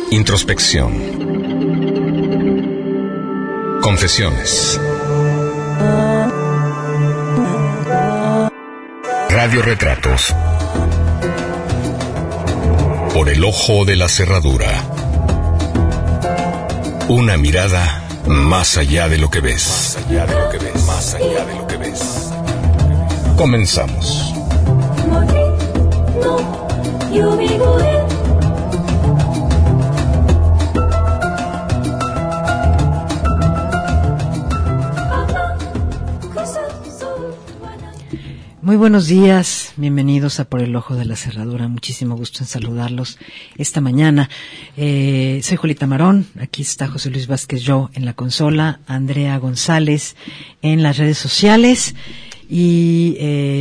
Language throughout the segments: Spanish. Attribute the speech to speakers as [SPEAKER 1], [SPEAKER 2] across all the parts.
[SPEAKER 1] Introspección. Confesiones. Radioretratos. Por el ojo de la cerradura. Una mirada más allá de lo que ves. Más allá de lo que ves. Más allá de lo que ves. Comenzamos.
[SPEAKER 2] Muy buenos días, bienvenidos a Por el Ojo de la Cerradura. Muchísimo gusto en saludarlos esta mañana. Soy Julieta Marón, aquí está José Luis Vázquez Yo en la consola, Andrea González en las redes sociales y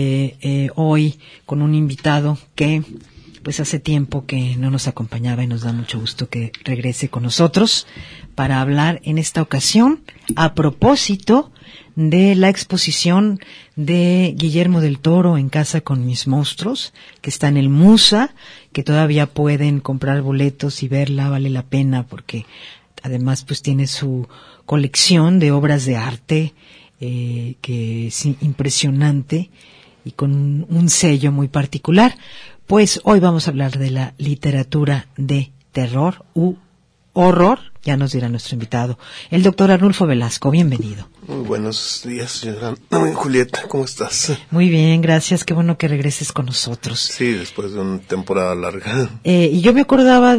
[SPEAKER 2] hoy con un invitado que pues hace tiempo que no nos acompañaba y nos da mucho gusto que regrese con nosotros para hablar en esta ocasión a propósito de la exposición de Guillermo del Toro En casa con mis monstruos, que está en el Musa, que todavía pueden comprar boletos y verla, vale la pena porque además pues tiene su colección de obras de arte que es impresionante y con un sello muy particular. Pues hoy vamos a hablar de la literatura de terror u horror, ya nos dirá nuestro invitado, el doctor Arnulfo Velasco. Bienvenido.
[SPEAKER 3] Muy buenos días, señora Julieta, ¿cómo estás?
[SPEAKER 2] Muy bien, gracias, qué bueno que regreses con nosotros.
[SPEAKER 3] Sí, después de una temporada larga.
[SPEAKER 2] Y yo me acordaba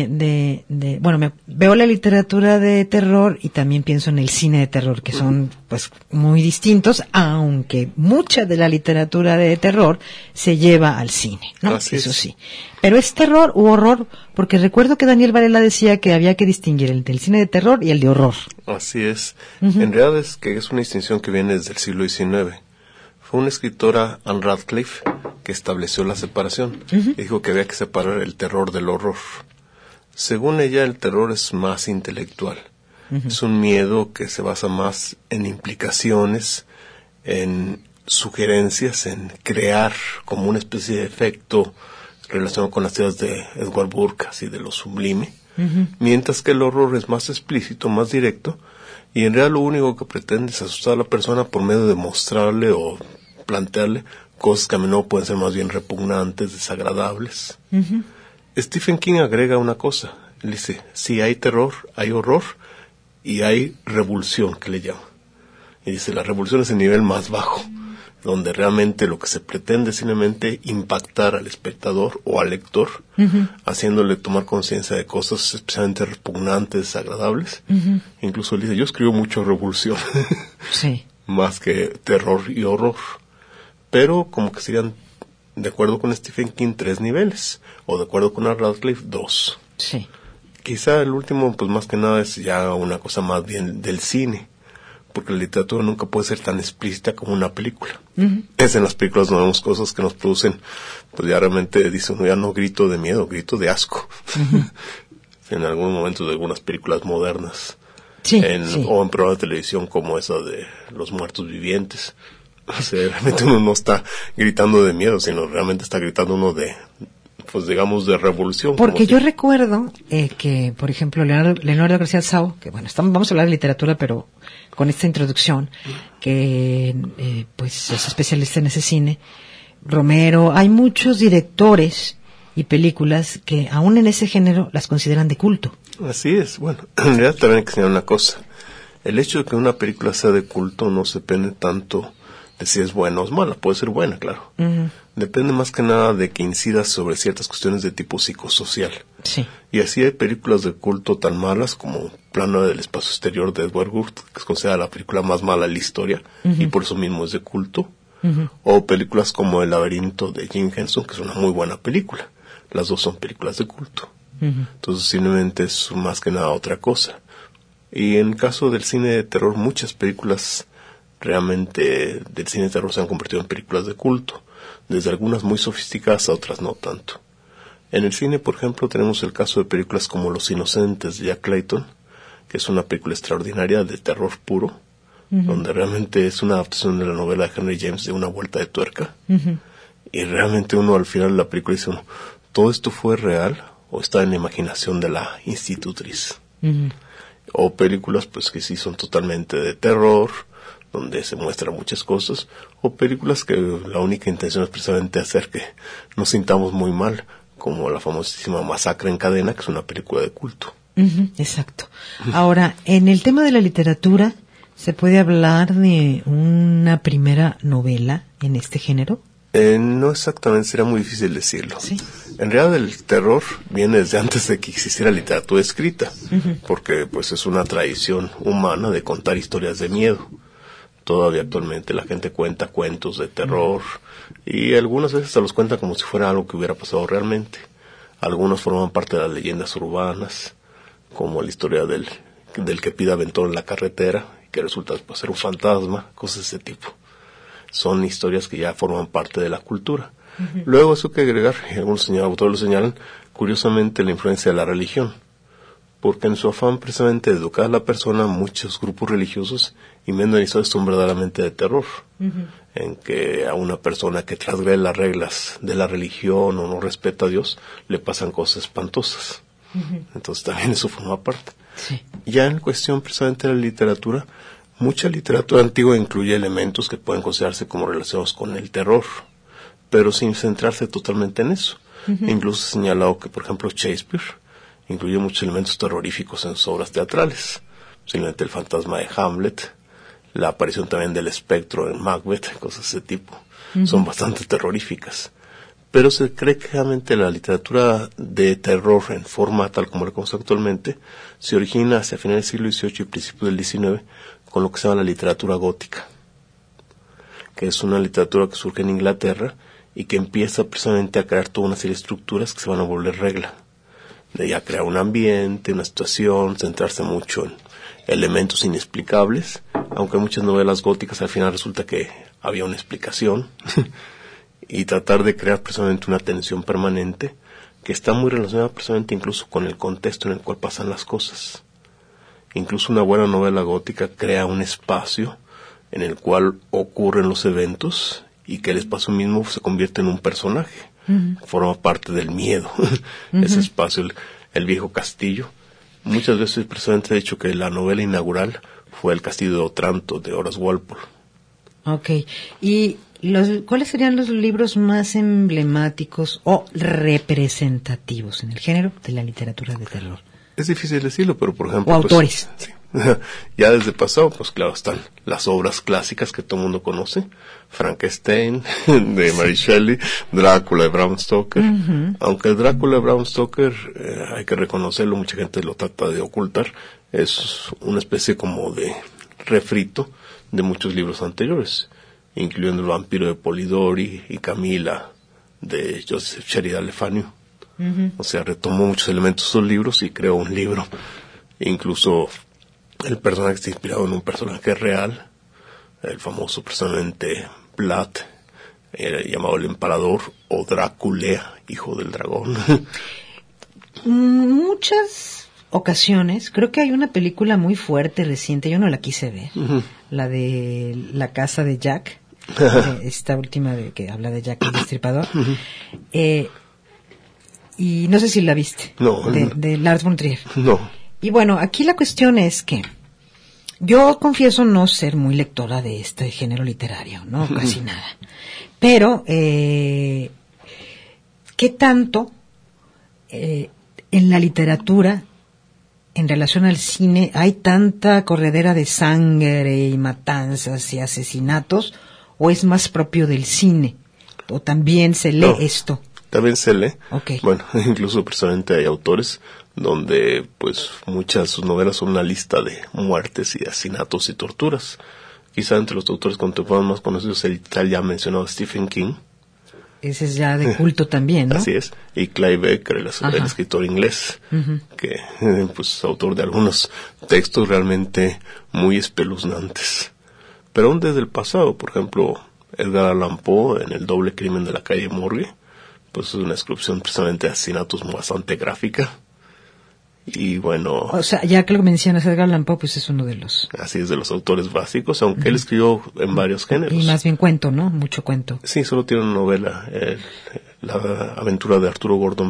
[SPEAKER 2] bueno, veo la literatura de terror y también pienso en el cine de terror, que son pues muy distintos, aunque mucha de la literatura de terror se lleva al cine, ¿no? Eso sí. Pero es terror u horror, porque recuerdo que Daniel Varela decía que había que distinguir el del cine de terror y el de horror.
[SPEAKER 3] Así es. En realidad es que es una distinción que viene desde el siglo XIX. Fue una escritora, Anne Radcliffe, que estableció la separación. Dijo que había que separar el terror del horror. Según ella, el terror es más intelectual. Es un miedo que se basa más en implicaciones, en sugerencias, en crear como una especie de efecto relacionado con las ideas de Edward Burke, así de lo sublime, mientras que el horror es más explícito, más directo, y en realidad lo único que pretende es asustar a la persona por medio de mostrarle o plantearle cosas que a menudo pueden ser más bien repugnantes, desagradables. Stephen King agrega una cosa, él dice, sí hay terror, hay horror y hay revulsión, que le llama. Y dice, la revulsión es el nivel más bajo, donde realmente lo que se pretende es simplemente impactar al espectador o al lector, haciéndole tomar conciencia de cosas especialmente repugnantes, desagradables. Incluso él dice, yo escribo mucho revulsión,
[SPEAKER 2] sí, más
[SPEAKER 3] que terror y horror. Pero como que serían, de acuerdo con Stephen King, 3 niveles, o de acuerdo con Radcliffe, 2.
[SPEAKER 2] Sí.
[SPEAKER 3] Quizá el último, pues más que nada, es ya una cosa más bien del cine, porque la literatura nunca puede ser tan explícita como una película. Es en las películas donde vemos cosas que nos producen, pues ya realmente dice uno, ya no grito de miedo, grito de asco. En algún momento de algunas películas modernas,
[SPEAKER 2] sí.
[SPEAKER 3] O en programas de televisión como esa de Los Muertos Vivientes. O sea, realmente uno no está gritando de miedo, sino realmente está gritando uno de, pues digamos, de revolución.
[SPEAKER 2] Porque yo recuerdo que, por ejemplo, Leonardo García Sau, que bueno, vamos a hablar de literatura, pero con esta introducción, que pues es especialista en ese cine, Romero, hay muchos directores y películas que aún en ese género las consideran de culto.
[SPEAKER 3] Así es, bueno, en realidad también hay que enseñar una cosa, el hecho de que una película sea de culto no se depende tanto de si es buena o es mala, puede ser buena, claro. Depende más que nada de que incida sobre ciertas cuestiones de tipo psicosocial.
[SPEAKER 2] Sí.
[SPEAKER 3] Y así hay películas de culto tan malas como Plano del Espacio Exterior de Edward Burke, que es considerada la película más mala de la historia, y por eso mismo es de culto. O películas como El Laberinto de Jim Henson, que es una muy buena película. Las dos son películas de culto. Entonces simplemente es más que nada otra cosa. Y en el caso del cine de terror, muchas películas realmente del cine de terror se han convertido en películas de culto, desde algunas muy sofisticadas a otras no tanto. En el cine, por ejemplo, tenemos el caso de películas como Los Inocentes de Jack Clayton, que es una película extraordinaria de terror puro, donde realmente es una adaptación de la novela de Henry James de Una Vuelta de Tuerca, y realmente uno al final de la película dice, ¿todo esto fue real o está en la imaginación de la institutriz.
[SPEAKER 2] Ujú.
[SPEAKER 3] O películas pues que sí son totalmente de terror, donde se muestran muchas cosas, o películas que la única intención es precisamente hacer que nos sintamos muy mal, como la famosísima Masacre en Cadena, que es una película de culto.
[SPEAKER 2] Ujú, exacto. Ahora, en el tema de la literatura, ¿se puede hablar de una primera novela en este género?
[SPEAKER 3] No exactamente, sería muy difícil decirlo.
[SPEAKER 2] Sí.
[SPEAKER 3] En realidad el terror viene desde antes de que existiera literatura escrita, porque pues es una tradición humana de contar historias de miedo. Todavía actualmente la gente cuenta cuentos de terror y algunas veces se los cuenta como si fuera algo que hubiera pasado realmente. Algunos forman parte de las leyendas urbanas, como la historia del que pide aventón en la carretera y que resulta pues, ser un fantasma, cosas de ese tipo. Son historias que ya forman parte de la cultura. Luego eso que agregar, y algunos autores lo señalan, curiosamente la influencia de la religión, porque en su afán precisamente de educar a la persona, muchos grupos religiosos inventan historias son verdaderamente de terror, en que a una persona que transgrede las reglas de la religión o no respeta a Dios, le pasan cosas espantosas. Entonces también eso forma parte.
[SPEAKER 2] Sí.
[SPEAKER 3] Ya en cuestión precisamente de la literatura, mucha literatura antigua incluye elementos que pueden considerarse como relacionados con el terror, pero sin centrarse totalmente en eso. Incluso he señalado que, por ejemplo, Shakespeare incluye muchos elementos terroríficos en sus obras teatrales. Simplemente el fantasma de Hamlet, la aparición también del espectro en Macbeth, cosas de ese tipo. Son bastante terroríficas. Pero se cree que realmente la literatura de terror en forma tal como la conocemos actualmente se origina hacia finales del siglo XVIII y principios del XIX con lo que se llama la literatura gótica, que es una literatura que surge en Inglaterra y que empieza precisamente a crear toda una serie de estructuras que se van a volver regla. De ya crear un ambiente, una situación, centrarse mucho en elementos inexplicables, aunque en muchas novelas góticas al final resulta que había una explicación, y tratar de crear precisamente una tensión permanente que está muy relacionada precisamente incluso con el contexto en el cual pasan las cosas. Incluso una buena novela gótica crea un espacio en el cual ocurren los eventos y que el espacio mismo se convierte en un personaje. Forma parte del miedo. Ese espacio, el viejo castillo. Muchas veces precisamente he dicho que la novela inaugural fue El castillo de Otranto, de Horace Walpole.
[SPEAKER 2] Ok. ¿Y cuáles serían los libros más emblemáticos o representativos en el género de la literatura de terror?
[SPEAKER 3] Es difícil decirlo, pero por ejemplo...
[SPEAKER 2] O autores.
[SPEAKER 3] Sí. Ya desde pasado, pues claro, están las obras clásicas que todo el mundo conoce. Frankenstein, de Mary Shelley, Drácula de Bram Stoker. Aunque el Drácula de Bram Stoker, hay que reconocerlo, mucha gente lo trata de ocultar, es una especie como de refrito de muchos libros anteriores, incluyendo El vampiro de Polidori y Camila de Joseph Sheridan Le Fanu. O sea, retomó muchos elementos de esos libros y creó un libro. Incluso el personaje está inspirado en un personaje real, el famoso personaje Vlad, llamado el Emperador, o Drácula, hijo del dragón.
[SPEAKER 2] Muchas ocasiones, creo que hay una película muy fuerte reciente, yo no la quise ver, la de La casa de Jack, esta última de que habla de Jack el Destripador, y no sé si la viste, de Lars von Trier.
[SPEAKER 3] No.
[SPEAKER 2] Y bueno, aquí la cuestión es que yo confieso no ser muy lectora de este género literario, no, casi nada. Pero, ¿qué tanto en la literatura, en relación al cine, hay tanta corredera de sangre y matanzas y asesinatos, o es más propio del cine? ¿O también se lee esto?
[SPEAKER 3] También se lee.
[SPEAKER 2] Okay.
[SPEAKER 3] Bueno, incluso precisamente hay autores donde pues muchas de sus novelas son una lista de muertes y asesinatos y torturas. Quizá entre los autores contemporáneos más conocidos el tal ya mencionado Stephen King.
[SPEAKER 2] Ese es ya de culto también, ¿no?
[SPEAKER 3] Así es. Y Clive Barker, el escritor inglés, que pues autor de algunos textos realmente muy espeluznantes. Pero aún desde el pasado, por ejemplo, Edgar Allan Poe en El doble crimen de la calle Morgue, pues es una descripción precisamente de asesinatos bastante gráfica. Y bueno...
[SPEAKER 2] O sea, ya que lo mencionas, Edgar Allan Poe, pues es uno de los...
[SPEAKER 3] Así es, de los autores básicos, aunque él escribió en varios géneros.
[SPEAKER 2] Y más bien cuento, ¿no? Mucho cuento.
[SPEAKER 3] Sí, solo tiene una novela, La aventura de Arturo Gordon Pym.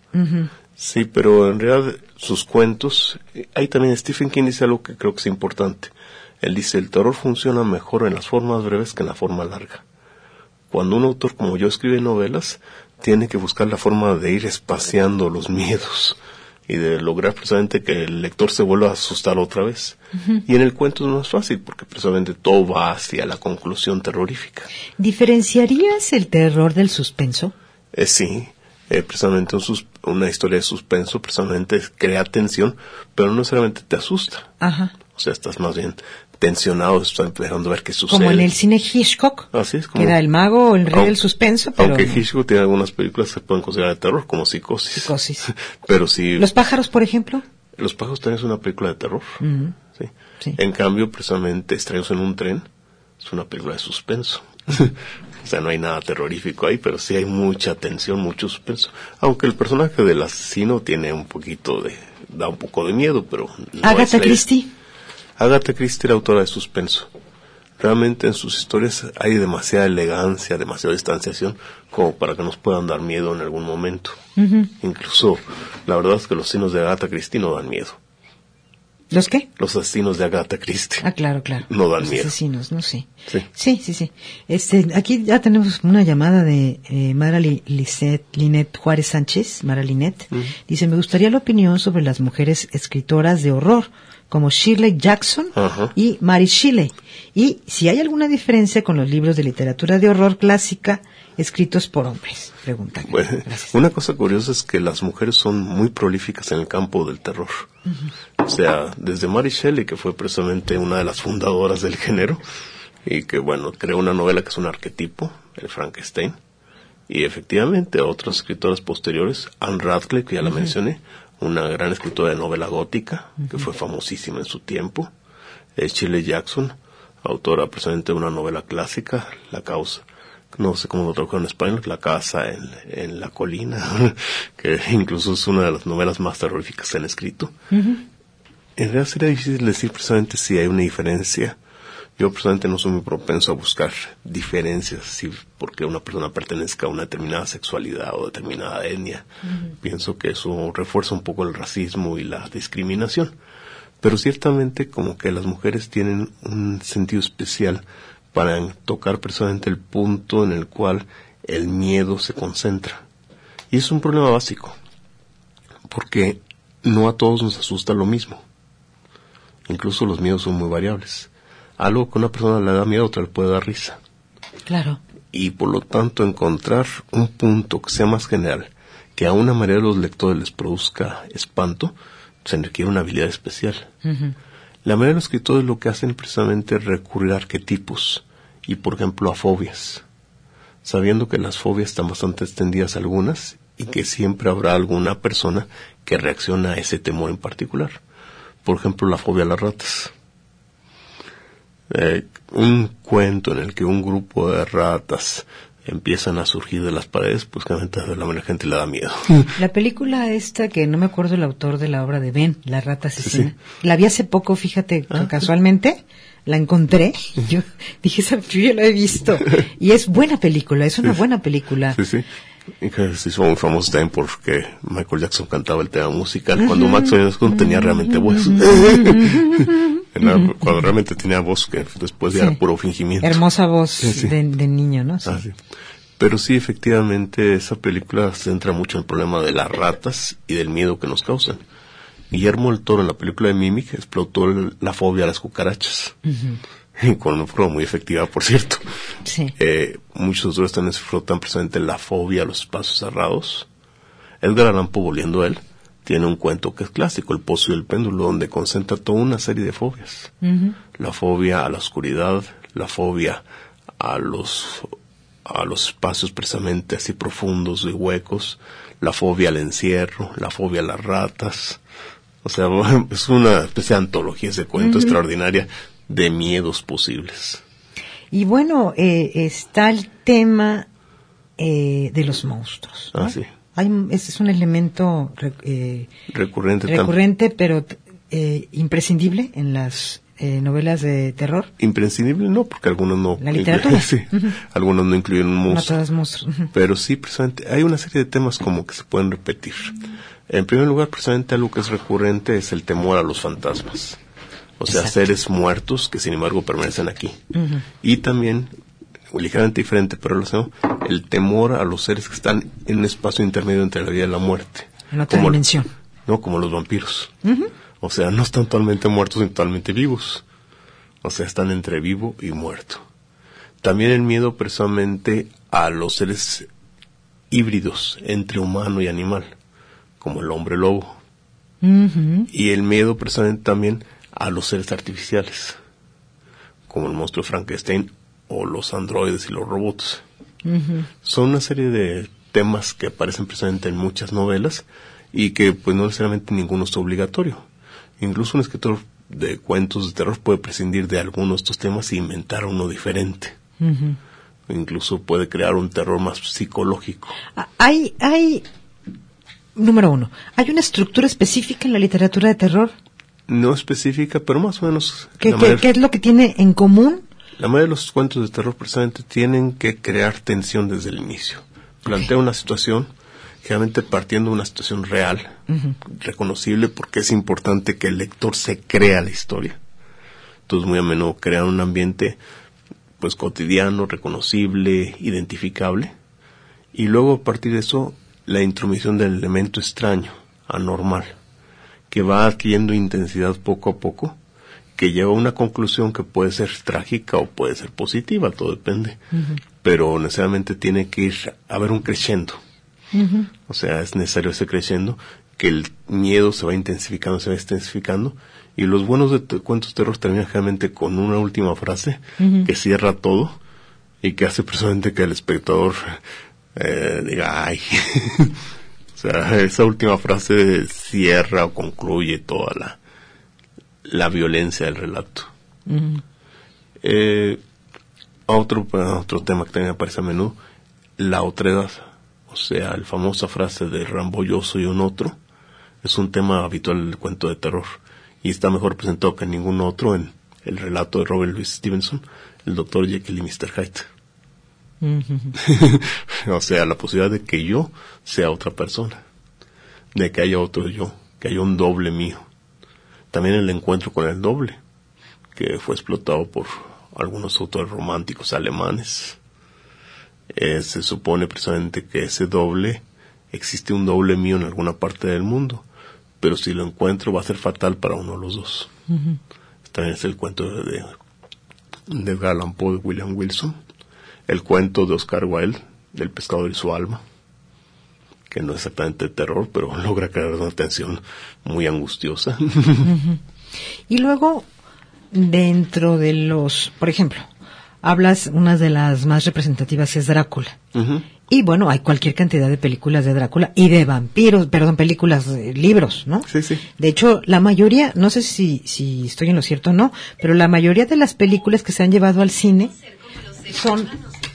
[SPEAKER 2] Uh-huh.
[SPEAKER 3] Sí, pero en realidad sus cuentos, ahí también Stephen King dice algo que creo que es importante. Él dice, el terror funciona mejor en las formas breves que en la forma larga. Cuando un autor como yo escribe novelas, tiene que buscar la forma de ir espaciando los miedos y de lograr precisamente que el lector se vuelva a asustar otra vez. Uh-huh. Y en el cuento no es fácil, porque precisamente todo va hacia la conclusión terrorífica.
[SPEAKER 2] ¿Diferenciarías el terror del suspenso?
[SPEAKER 3] Sí, precisamente una historia de suspenso precisamente crea tensión, pero no necesariamente te asusta.
[SPEAKER 2] Ajá.
[SPEAKER 3] O sea, estás más bien tensionado, estás esperando a ver qué sucede.
[SPEAKER 2] Como en el cine Hitchcock,
[SPEAKER 3] así es,
[SPEAKER 2] que era el mago o el rey del suspenso. Pero
[SPEAKER 3] aunque Hitchcock tiene algunas películas que se pueden considerar de terror, como Psicosis. Pero sí.
[SPEAKER 2] ¿Los pájaros, por ejemplo?
[SPEAKER 3] Los pájaros también es una película de terror.
[SPEAKER 2] Uh-huh.
[SPEAKER 3] Sí.
[SPEAKER 2] Sí.
[SPEAKER 3] En cambio, precisamente, Extraños en un tren es una película de suspenso. O sea, no hay nada terrorífico ahí, pero sí hay mucha tensión, mucho suspenso. Aunque el personaje del asesino tiene da un poco de miedo, pero no.
[SPEAKER 2] Agatha Christie.
[SPEAKER 3] Agatha Christie era autora de suspenso. Realmente en sus historias hay demasiada elegancia, demasiada distanciación, como para que nos puedan dar miedo en algún momento. Uh-huh. Incluso, la verdad es que los asesinos de Agatha Christie no dan miedo.
[SPEAKER 2] ¿Los qué?
[SPEAKER 3] Los asesinos de Agatha Christie.
[SPEAKER 2] Ah, claro.
[SPEAKER 3] No dan
[SPEAKER 2] los
[SPEAKER 3] miedo.
[SPEAKER 2] Los asesinos, no sé.
[SPEAKER 3] Sí.
[SPEAKER 2] Sí. Aquí ya tenemos una llamada de Mara Linet Juárez Sánchez. Mara Linet. Uh-huh. Dice, me gustaría la opinión sobre las mujeres escritoras de horror, como Shirley Jackson uh-huh. y Mary Shelley. Y si hay alguna diferencia con los libros de literatura de horror clásica escritos por hombres. Pregunta.
[SPEAKER 3] Bueno, una cosa curiosa es que las mujeres son muy prolíficas en el campo del terror. Uh-huh. O sea, desde Mary Shelley, que fue precisamente una de las fundadoras del género, y que, creó una novela que es un arquetipo, el Frankenstein. Y efectivamente, otras escritoras posteriores, Anne Radcliffe, que ya la uh-huh. mencioné, una gran escritora de novela gótica, uh-huh. que fue famosísima en su tiempo. Shirley Jackson, autora precisamente de una novela clásica, La Causa, no sé cómo lo tradujeron en español, La Casa en la Colina, que incluso es una de las novelas más terroríficas que se han escrito. Uh-huh. En realidad sería difícil decir precisamente si hay una diferencia. Yo personalmente no soy muy propenso a buscar diferencias, si porque una persona pertenezca a una determinada sexualidad o determinada etnia. Uh-huh. Pienso que eso refuerza un poco el racismo y la discriminación. Pero ciertamente como que las mujeres tienen un sentido especial para tocar precisamente el punto en el cual el miedo se concentra. Y es un problema básico, porque no a todos nos asusta lo mismo. Incluso los miedos son muy variables. Algo que a una persona le da miedo, a otra le puede dar risa.
[SPEAKER 2] Claro.
[SPEAKER 3] Y por lo tanto encontrar un punto que sea más general, que a una mayoría de los lectores les produzca espanto, se requiere una habilidad especial. Uh-huh. La mayoría de los escritores lo que hacen precisamente es recurrir a arquetipos y, por ejemplo, a fobias, sabiendo que las fobias están bastante extendidas algunas y que siempre habrá alguna persona que reacciona a ese temor en particular. Por ejemplo, la fobia a las ratas. Un cuento en el que un grupo de ratas empiezan a surgir de las paredes, pues claramente a la gente le da miedo.
[SPEAKER 2] La película esta, que no me acuerdo el autor de la obra de Ben, La Rata Asesina, sí. La vi hace poco, fíjate, casualmente, la encontré, y yo dije, yo ya la he visto, y es buena película, es una buena película.
[SPEAKER 3] Sí. Y que se hizo muy famoso también porque Michael Jackson cantaba el tema musical, cuando Max Jackson tenía realmente voz. Cuando realmente tenía voz, que después ya era puro fingimiento.
[SPEAKER 2] Hermosa voz de niño, ¿no? Sí.
[SPEAKER 3] Sí. Pero sí, efectivamente, esa película se centra mucho en el problema de las ratas y del miedo que nos causan. Guillermo del Toro, en la película de Mimic, explotó la fobia a las cucarachas. Uh-huh. Con una forma muy efectiva, por cierto.
[SPEAKER 2] Sí.
[SPEAKER 3] Muchos autores también explotan precisamente la fobia a los espacios cerrados. Edgar Allan Poe, volviendo a él, tiene un cuento que es clásico, El Pozo y el Péndulo, donde concentra toda una serie de fobias. Uh-huh. La fobia a la oscuridad, la fobia a los espacios precisamente así profundos y huecos, la fobia al encierro, la fobia a las ratas. O sea, es una especie de antología ese cuento extraordinaria de miedos posibles.
[SPEAKER 2] Y bueno, está el tema de los monstruos, ¿no?
[SPEAKER 3] Sí.
[SPEAKER 2] Ese es un elemento recurrente, pero imprescindible en las novelas de terror?
[SPEAKER 3] Imprescindible no, porque algunos no.
[SPEAKER 2] ¿La literatura?
[SPEAKER 3] Sí, algunos no incluyen un monstruo.
[SPEAKER 2] No todas monstruos.
[SPEAKER 3] Pero sí, precisamente, hay una serie de temas como que se pueden repetir. En primer lugar, precisamente algo que es recurrente es el temor a los fantasmas. O sea,
[SPEAKER 2] Exacto.
[SPEAKER 3] seres muertos que sin embargo permanecen aquí. Y también, ligeramente diferente, pero el temor a los seres que están en un espacio intermedio entre la vida y la muerte.
[SPEAKER 2] En otra dimensión.
[SPEAKER 3] No, como los vampiros. O sea, no están totalmente muertos ni totalmente vivos. O sea, están entre vivo y muerto. También el miedo precisamente a los seres híbridos entre humano y animal, como el hombre lobo. Y el miedo precisamente también a los seres artificiales, como el monstruo Frankenstein o los androides y los robots. Son una serie de temas que aparecen precisamente en muchas novelas y que pues no necesariamente ninguno es obligatorio. Incluso un escritor de cuentos de terror puede prescindir de algunos de estos temas e inventar uno diferente. Incluso puede crear un terror más psicológico.
[SPEAKER 2] Número uno, ¿hay una estructura específica en la literatura de terror?
[SPEAKER 3] No específica, pero más o menos.
[SPEAKER 2] ¿Qué es lo que tiene en común?
[SPEAKER 3] La mayoría de los cuentos de terror precisamente tienen que crear tensión desde el inicio. Plantea una situación, generalmente partiendo de una situación real, reconocible, porque es importante que el lector se crea la historia. Entonces, muy a menudo crean un ambiente pues cotidiano, reconocible, identificable, y luego a partir de eso la intromisión del elemento extraño, anormal, que va adquiriendo intensidad poco a poco, que lleva a una conclusión que puede ser trágica o puede ser positiva, todo depende, pero necesariamente tiene que ir a haber un crescendo. O sea, es necesario ese crescendo, que el miedo se va intensificando, y los buenos cuentos de terror terminan generalmente con una última frase que cierra todo y que hace precisamente que el espectador diga, ay. O sea, esa última frase cierra o concluye toda la violencia del relato. Otro tema que también aparece a menudo, la otredad. O sea, la famosa frase de Rambo, yo soy un otro, es un tema habitual del cuento de terror y está mejor presentado que ningún otro en el relato de Robert Louis Stevenson, el Dr. Jekyll y Mr. Hyde. O sea, la posibilidad de que yo sea otra persona, de que haya otro yo, que haya un doble mío. También el encuentro con el doble, que fue explotado por algunos autores románticos alemanes. Se supone precisamente que ese doble, existe un doble mío en alguna parte del mundo, pero si lo encuentro va a ser fatal para uno de los dos. También es el cuento de Edgar Allan Poe, de William Wilson, el cuento de Oscar Wilde, del pescador y su alma, que no es exactamente de terror, pero logra crear una tensión muy angustiosa.
[SPEAKER 2] Y luego, dentro de los, por ejemplo, hablas, una de las más representativas es Drácula. Y bueno, hay cualquier cantidad de películas de Drácula y de vampiros, películas, libros, ¿no?
[SPEAKER 3] Sí, sí.
[SPEAKER 2] De hecho, la mayoría, no sé si estoy en lo cierto o no, pero la mayoría de las películas que se han llevado al cine son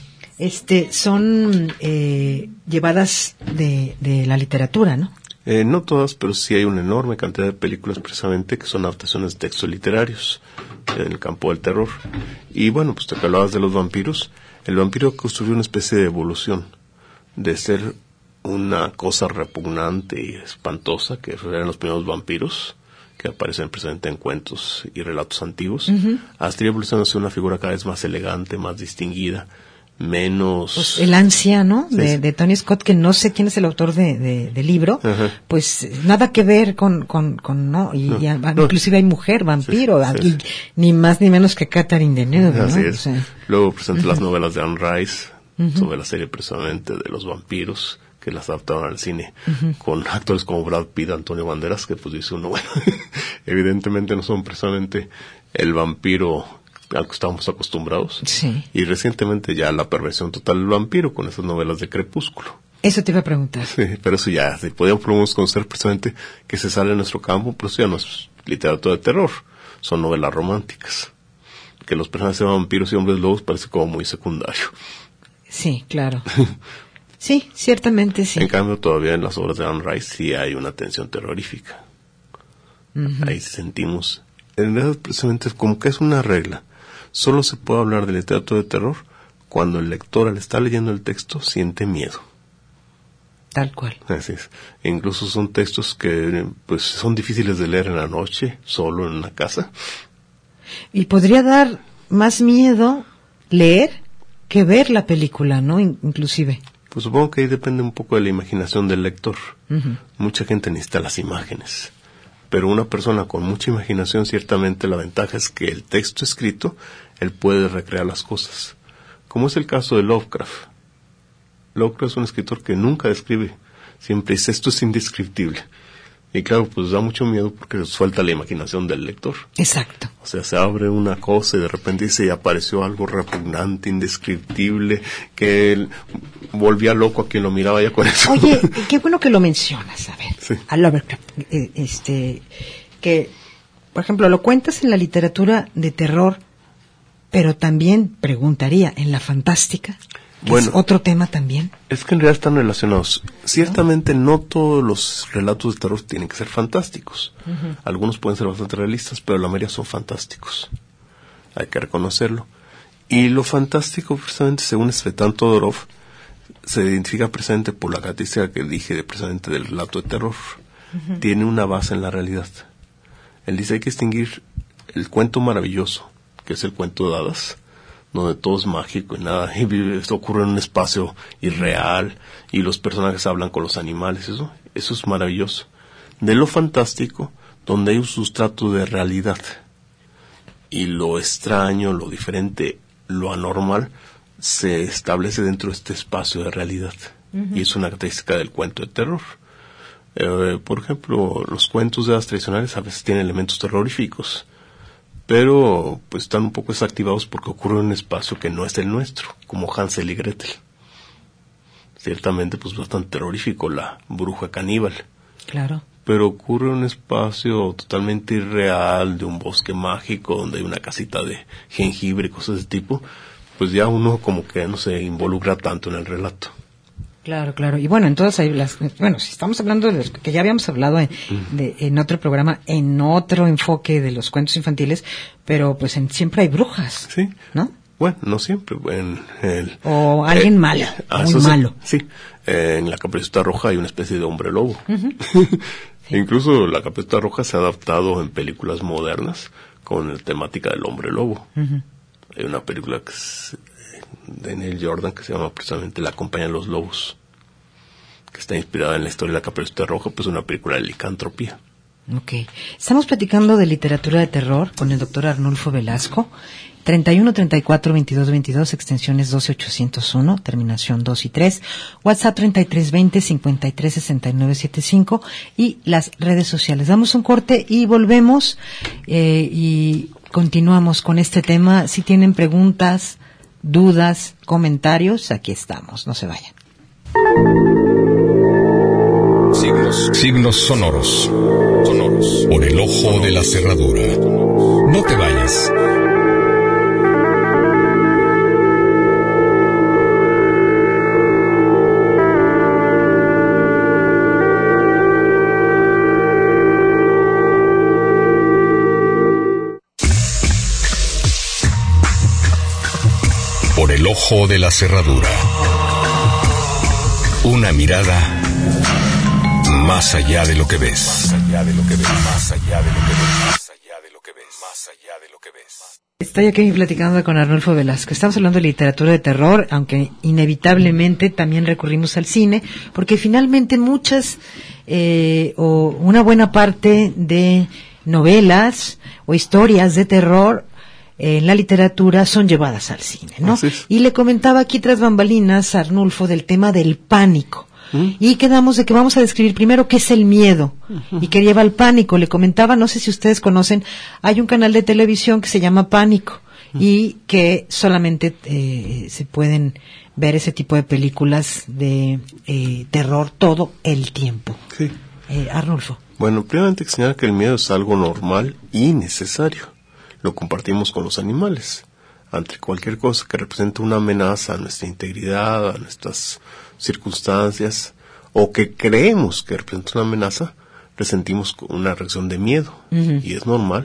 [SPEAKER 2] llevadas de la literatura, ¿no?
[SPEAKER 3] No todas, pero sí hay una enorme cantidad de películas precisamente que son adaptaciones de textos literarios en el campo del terror. Y bueno, pues te hablabas de los vampiros. El vampiro construyó una especie de evolución de ser una cosa repugnante y espantosa, que eran los primeros vampiros que aparecen precisamente en cuentos y relatos antiguos, hasta ir evolucionando hacia una figura cada vez más elegante, más distinguida, menos...
[SPEAKER 2] Pues el anciano
[SPEAKER 3] Sí,
[SPEAKER 2] de Tony Scott, que no sé quién es el autor del libro, pues nada que ver con ¿no? Y
[SPEAKER 3] No,
[SPEAKER 2] ya,
[SPEAKER 3] no.
[SPEAKER 2] inclusive hay mujer vampiro,
[SPEAKER 3] Sí,
[SPEAKER 2] aquí, ni más ni menos que Catherine Deneuve, ¿no?
[SPEAKER 3] Así es.
[SPEAKER 2] O sea,
[SPEAKER 3] Luego presenta las novelas de Anne Rice, sobre la serie precisamente de los vampiros, que las adaptaron al cine, con actores como Brad Pitt, Antonio Banderas, que pues dice uno, bueno, evidentemente no son precisamente el vampiro al que estamos acostumbrados.
[SPEAKER 2] sí.
[SPEAKER 3] Y recientemente ya la perversión total del vampiro con esas novelas de Crepúsculo.
[SPEAKER 2] Eso te iba a preguntar.
[SPEAKER 3] Sí, pero eso ya, si podemos conocer precisamente que se sale de nuestro campo, pero eso ya no es literatura de terror, son novelas románticas. Que los personajes de vampiros y hombres lobos parece como muy secundario.
[SPEAKER 2] Sí, claro. Sí, ciertamente sí.
[SPEAKER 3] En cambio, todavía en las obras de Anne Rice sí hay una tensión terrorífica. Ahí sentimos En realidad, precisamente, como que es una regla. Solo se puede hablar de literatura de terror cuando el lector, al estar leyendo el texto, siente miedo.
[SPEAKER 2] Tal cual.
[SPEAKER 3] Así es. E incluso son textos que pues son difíciles de leer en la noche, solo en una casa.
[SPEAKER 2] Y podría dar más miedo leer que ver la película, ¿no? Inclusive.
[SPEAKER 3] Pues supongo que ahí depende un poco de la imaginación del lector.
[SPEAKER 2] Uh-huh.
[SPEAKER 3] Mucha gente necesita las imágenes. Pero una persona con mucha imaginación, ciertamente la ventaja es que el texto escrito, él puede recrear las cosas. Como es el caso de Lovecraft. Lovecraft es un escritor que nunca describe. Siempre dice, esto es indescriptible. Y claro, pues da mucho miedo porque suelta la imaginación del lector.
[SPEAKER 2] Exacto.
[SPEAKER 3] O sea, se abre una cosa y de repente dice, y apareció algo repugnante, indescriptible, que él volvía loco a quien lo miraba ya con eso.
[SPEAKER 2] Oye, qué bueno que lo mencionas, a ver,
[SPEAKER 3] sí.
[SPEAKER 2] A Lovecraft, que, por ejemplo, lo cuentas en la literatura de terror, pero también, preguntaría, en la fantástica, que bueno, es otro tema también.
[SPEAKER 3] Es que en realidad están relacionados. Ciertamente no todos los relatos de terror tienen que ser fantásticos. Uh-huh. Algunos pueden ser bastante realistas, pero la mayoría son fantásticos. Hay que reconocerlo. Y lo fantástico, precisamente, según Svetlana Todorov, se identifica precisamente por la característica que dije precisamente del relato de terror. Uh-huh. Tiene una base en la realidad. Él dice hay que distinguir el cuento maravilloso, que es el cuento de hadas, donde todo es mágico y nada, y esto ocurre en un espacio irreal, y los personajes hablan con los animales, eso es maravilloso. De lo fantástico, donde hay un sustrato de realidad, y lo extraño, lo diferente, lo anormal, se establece dentro de este espacio de realidad, uh-huh. Y es una característica del cuento de terror. Por ejemplo, los cuentos de hadas tradicionales a veces tienen elementos terroríficos, pero pues están un poco desactivados porque ocurre en un espacio que no es el nuestro, como Hansel y Gretel. Ciertamente pues bastante terrorífico, la bruja caníbal.
[SPEAKER 2] Claro.
[SPEAKER 3] Pero ocurre en un espacio totalmente irreal, de un bosque mágico, donde hay una casita de jengibre y cosas de ese tipo, pues ya uno como que no se involucra tanto en el relato.
[SPEAKER 2] Claro, claro. Y bueno, entonces si estamos hablando de los que ya habíamos hablado en otro programa, en otro enfoque de los cuentos infantiles, pero pues siempre hay brujas,
[SPEAKER 3] sí,
[SPEAKER 2] ¿no?
[SPEAKER 3] Bueno, no siempre.
[SPEAKER 2] O alguien malo, muy malo.
[SPEAKER 3] Sí, en la Caperucita Roja hay una especie de hombre lobo.
[SPEAKER 2] Uh-huh. Sí.
[SPEAKER 3] Incluso la Caperucita Roja se ha adaptado en películas modernas con la temática del hombre lobo. Uh-huh. Hay una película que es de Neil Jordan que se llama precisamente La compañía de los lobos, que está inspirada en la historia de la Caperucita Roja, pues una película de licantropía.
[SPEAKER 2] Okay. Estamos platicando de literatura de terror con el doctor Arnulfo Velasco. 31 34 22 22, extensiones 12801, terminación 2 y 3, WhatsApp 33 20 53 69 75 y las redes sociales. Damos un corte y volvemos y continuamos con este tema. Si tienen preguntas, dudas, comentarios, aquí estamos, no se vayan.
[SPEAKER 1] Signos sonoros. Por el ojo de la cerradura. No te vayas. Por el ojo de la cerradura. Una mirada más allá de lo que ves. Más allá de lo que ves. Más allá de lo que ves. Más allá de lo que ves. Más allá de lo que ves.
[SPEAKER 2] Estoy aquí platicando con Arnulfo Velasco. Estamos hablando de literatura de terror, aunque inevitablemente también recurrimos al cine, porque finalmente muchas o una buena parte de novelas o historias de terror en la literatura son llevadas al cine, ¿no? Y le comentaba aquí tras bambalinas a Arnulfo del tema del pánico. Y quedamos de que vamos a describir primero qué es el miedo y qué lleva al pánico. Le comentaba, no sé si ustedes conocen, hay un canal de televisión que se llama Pánico y que solamente se pueden ver ese tipo de películas de terror todo el tiempo.
[SPEAKER 3] Sí.
[SPEAKER 2] Arnulfo.
[SPEAKER 3] Bueno, primeramente hay que señalar que el miedo es algo normal y necesario. Lo compartimos con los animales. Ante cualquier cosa que represente una amenaza a nuestra integridad, a nuestras circunstancias, o que creemos que representa una amenaza, presentimos una reacción de miedo. Uh-huh. Y es normal.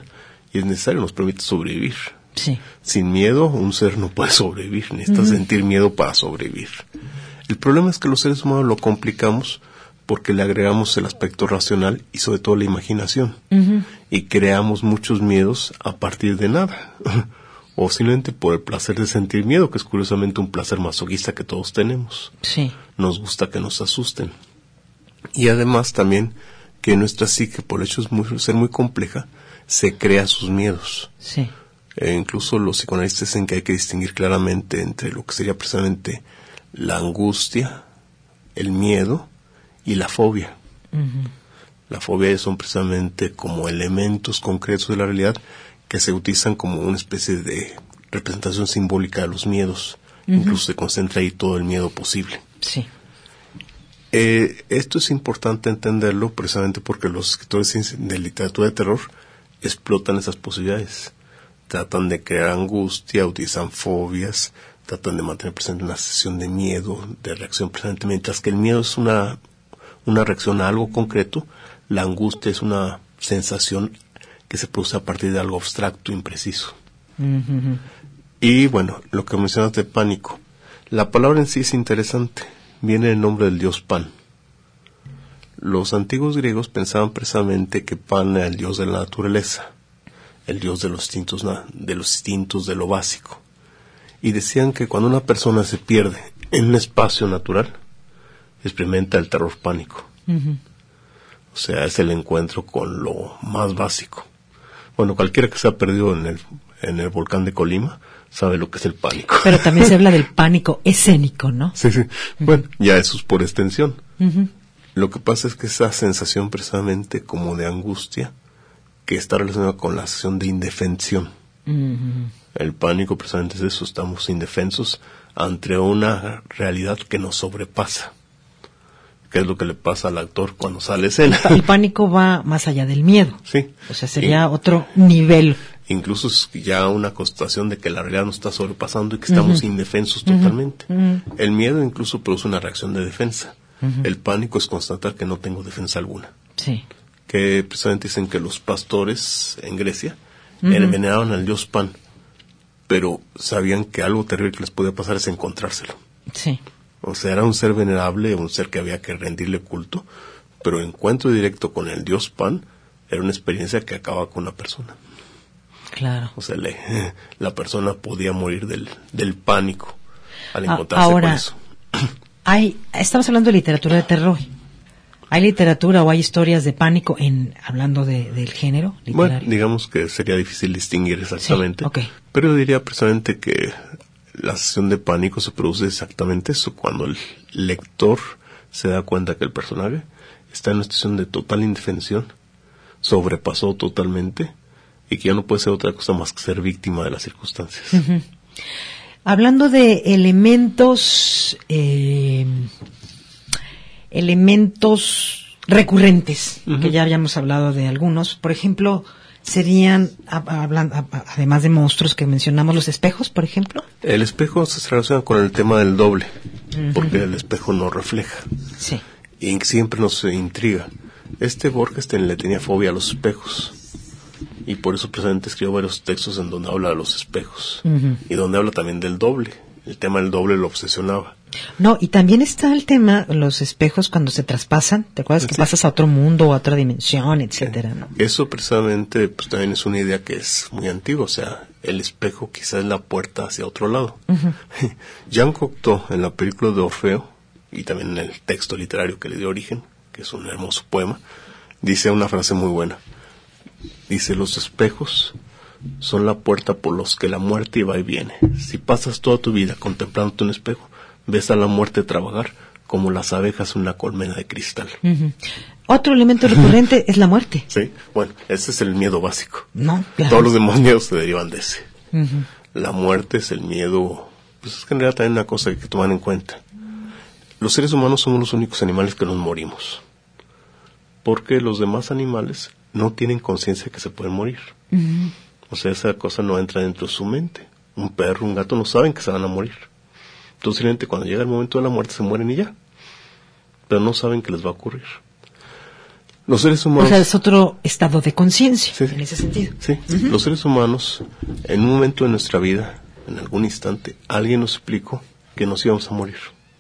[SPEAKER 3] y es necesario, nos permite sobrevivir.
[SPEAKER 2] Sí.
[SPEAKER 3] Sin miedo, un ser no puede sobrevivir, necesita sentir miedo para sobrevivir. El problema es que los seres humanos lo complicamos porque le agregamos el aspecto racional y sobre todo la imaginación. Y creamos muchos miedos a partir de nada. O simplemente por el placer de sentir miedo, que es curiosamente un placer masoquista que todos tenemos.
[SPEAKER 2] Sí.
[SPEAKER 3] Nos gusta que nos asusten. Y además también que nuestra psique, por el hecho de ser muy compleja, se crea sus miedos.
[SPEAKER 2] Sí.
[SPEAKER 3] Incluso los psicoanalistas dicen que hay que distinguir claramente entre lo que sería precisamente la angustia, el miedo y la fobia. La fobia son precisamente como elementos concretos de la realidad que se utilizan como una especie de representación simbólica de los miedos. Incluso se concentra ahí todo el miedo posible.
[SPEAKER 2] Sí.
[SPEAKER 3] Esto es importante entenderlo precisamente porque los escritores de literatura de terror explotan esas posibilidades. Tratan de crear angustia, utilizan fobias, tratan de mantener presente una sensación de miedo, de reacción presente, mientras que el miedo es una reacción a algo concreto, la angustia es una sensación que se produce a partir de algo abstracto, impreciso. Y bueno, lo que mencionas de pánico, la palabra en sí es interesante, viene del nombre del dios Pan. Los antiguos griegos pensaban precisamente que Pan era el dios de la naturaleza, el dios de los instintos, de lo básico. Y decían que cuando una persona se pierde en un espacio natural, experimenta el terror pánico. O sea, es el encuentro con lo más básico. Bueno, cualquiera que se ha perdido en el volcán de Colima sabe lo que es el pánico.
[SPEAKER 2] Pero también se habla del pánico escénico, ¿no?
[SPEAKER 3] Sí. Bueno, ya eso es por extensión. Lo que pasa es que esa sensación precisamente como de angustia, que está relacionada con la sensación de indefensión. El pánico precisamente es eso, estamos indefensos ante una realidad que nos sobrepasa. ¿Qué es lo que le pasa al actor cuando sale a escena?
[SPEAKER 2] El pánico va más allá del miedo.
[SPEAKER 3] Sí.
[SPEAKER 2] O sea, sería otro nivel.
[SPEAKER 3] Incluso es ya una constatación de que la realidad nos está sobrepasando y que estamos indefensos totalmente. El miedo incluso produce una reacción de defensa. El pánico es constatar que no tengo defensa alguna.
[SPEAKER 2] Sí.
[SPEAKER 3] Que precisamente dicen que los pastores en Grecia envenenaban al dios Pan, pero sabían que algo terrible que les podía pasar es encontrárselo.
[SPEAKER 2] Sí.
[SPEAKER 3] O sea, era un ser venerable, un ser que había que rendirle culto, pero el encuentro directo con el dios Pan era una experiencia que acababa con una persona.
[SPEAKER 2] Claro.
[SPEAKER 3] O sea, la persona podía morir del pánico al encontrarse con eso.
[SPEAKER 2] Estamos hablando de literatura de terror. ¿Hay literatura o hay historias de pánico hablando del género literario?
[SPEAKER 3] Bueno, digamos que sería difícil distinguir exactamente.
[SPEAKER 2] Sí, okay.
[SPEAKER 3] Pero yo diría precisamente que la sensación de pánico se produce exactamente eso, cuando el lector se da cuenta que el personaje está en una situación de total indefensión, sobrepasó totalmente y que ya no puede ser otra cosa más que ser víctima de las circunstancias.
[SPEAKER 2] Hablando de elementos recurrentes, que ya habíamos hablado de algunos, por ejemplo, serían, además de monstruos que mencionamos, los espejos, por ejemplo.
[SPEAKER 3] El espejo se relaciona con el tema del doble, porque el espejo nos refleja.
[SPEAKER 2] Sí.
[SPEAKER 3] Y siempre nos intriga. Borges le tenía fobia a los espejos. Y por eso precisamente escribió varios textos en donde habla de los espejos. Y donde habla también del doble. El tema del doble lo obsesionaba.
[SPEAKER 2] No, y también está el tema, los espejos cuando se traspasan. ¿Te acuerdas que pasas a otro mundo, a otra dimensión, etcétera, ¿no?
[SPEAKER 3] Eso precisamente pues también es una idea que es muy antigua. O sea, el espejo quizás es la puerta hacia otro lado. Jean Cocteau, en la película de Orfeo, y también en el texto literario que le dio origen, que es un hermoso poema, dice una frase muy buena. Dice, los espejos son la puerta por los que la muerte va y viene. Si pasas toda tu vida contemplándote un espejo, ves a la muerte trabajar como las abejas en una colmena de cristal.
[SPEAKER 2] Otro elemento recurrente es la muerte.
[SPEAKER 3] Sí, bueno, ese es el miedo básico.
[SPEAKER 2] No, claro.
[SPEAKER 3] Todos los demás miedos se derivan de ese. La muerte es el miedo, pues es que en realidad también una cosa que hay que tomar en cuenta. Los seres humanos somos los únicos animales que nos morimos. Porque los demás animales no tienen conciencia de que se pueden morir. O sea, esa cosa no entra dentro de su mente. Un perro, un gato no saben que se van a morir. Entonces, simplemente cuando llega el momento de la muerte se mueren y ya. Pero no saben que les va a ocurrir. Los seres humanos...
[SPEAKER 2] O sea, es otro estado de conciencia,
[SPEAKER 3] sí,
[SPEAKER 2] en ese sentido.
[SPEAKER 3] Sí, los seres humanos, en un momento de nuestra vida, en algún instante, alguien nos explicó que nos íbamos a morir.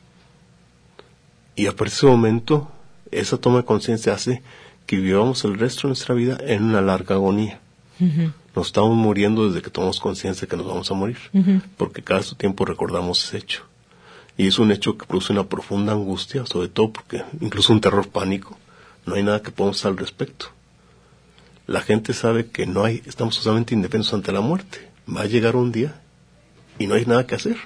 [SPEAKER 3] Y a partir de ese momento, esa toma de conciencia hace que vivamos el resto de nuestra vida en una larga agonía. Nos estamos muriendo desde que tomamos conciencia de que nos vamos a morir, porque cada su tiempo recordamos ese hecho. Y es un hecho que produce una profunda angustia, sobre todo porque incluso un terror pánico. No hay nada que podamos hacer al respecto. La gente sabe que estamos totalmente indefensos ante la muerte. Va a llegar un día y no hay nada que hacer.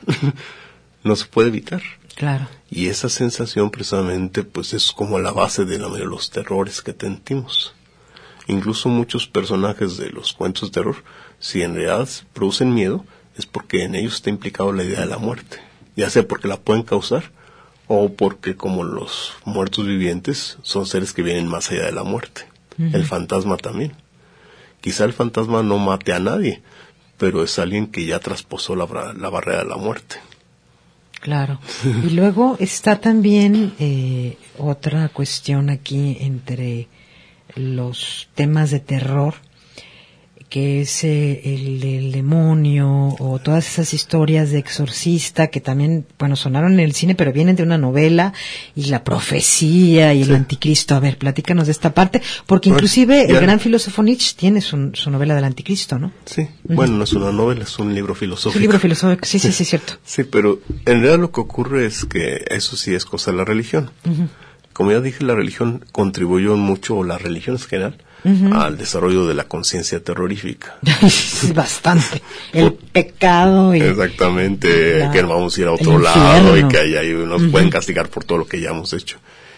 [SPEAKER 3] No se puede evitar.
[SPEAKER 2] Claro.
[SPEAKER 3] Y esa sensación precisamente pues es como la base de la mayoría de los terrores que sentimos. Incluso muchos personajes de los cuentos de terror, si en realidad producen miedo, es porque en ellos está implicado la idea de la muerte. Ya sea porque la pueden causar, o porque como los muertos vivientes son seres que vienen más allá de la muerte. El fantasma también. Quizá el fantasma no mate a nadie, pero es alguien que ya trasposó la barrera de la muerte.
[SPEAKER 2] Claro. Y luego está también otra cuestión aquí entre los temas de terror, que es el del demonio, o todas esas historias de exorcista que también, bueno, sonaron en el cine, pero vienen de una novela, y la profecía y el anticristo. A ver, platícanos de esta parte, porque inclusive el gran filósofo Nietzsche tiene su novela del anticristo, ¿no?
[SPEAKER 3] Sí, bueno, no es una novela, es un libro filosófico.
[SPEAKER 2] Es un libro filosófico, sí, cierto.
[SPEAKER 3] Sí, pero en realidad lo que ocurre es que eso sí es cosa de la religión. Como ya dije, la religión contribuyó mucho, o la religión en general, al desarrollo de la conciencia terrorífica.
[SPEAKER 2] Sí, bastante. El pecado y...
[SPEAKER 3] Exactamente, que vamos a ir a otro lado y que ahí nos pueden castigar por todo lo que ya hemos hecho.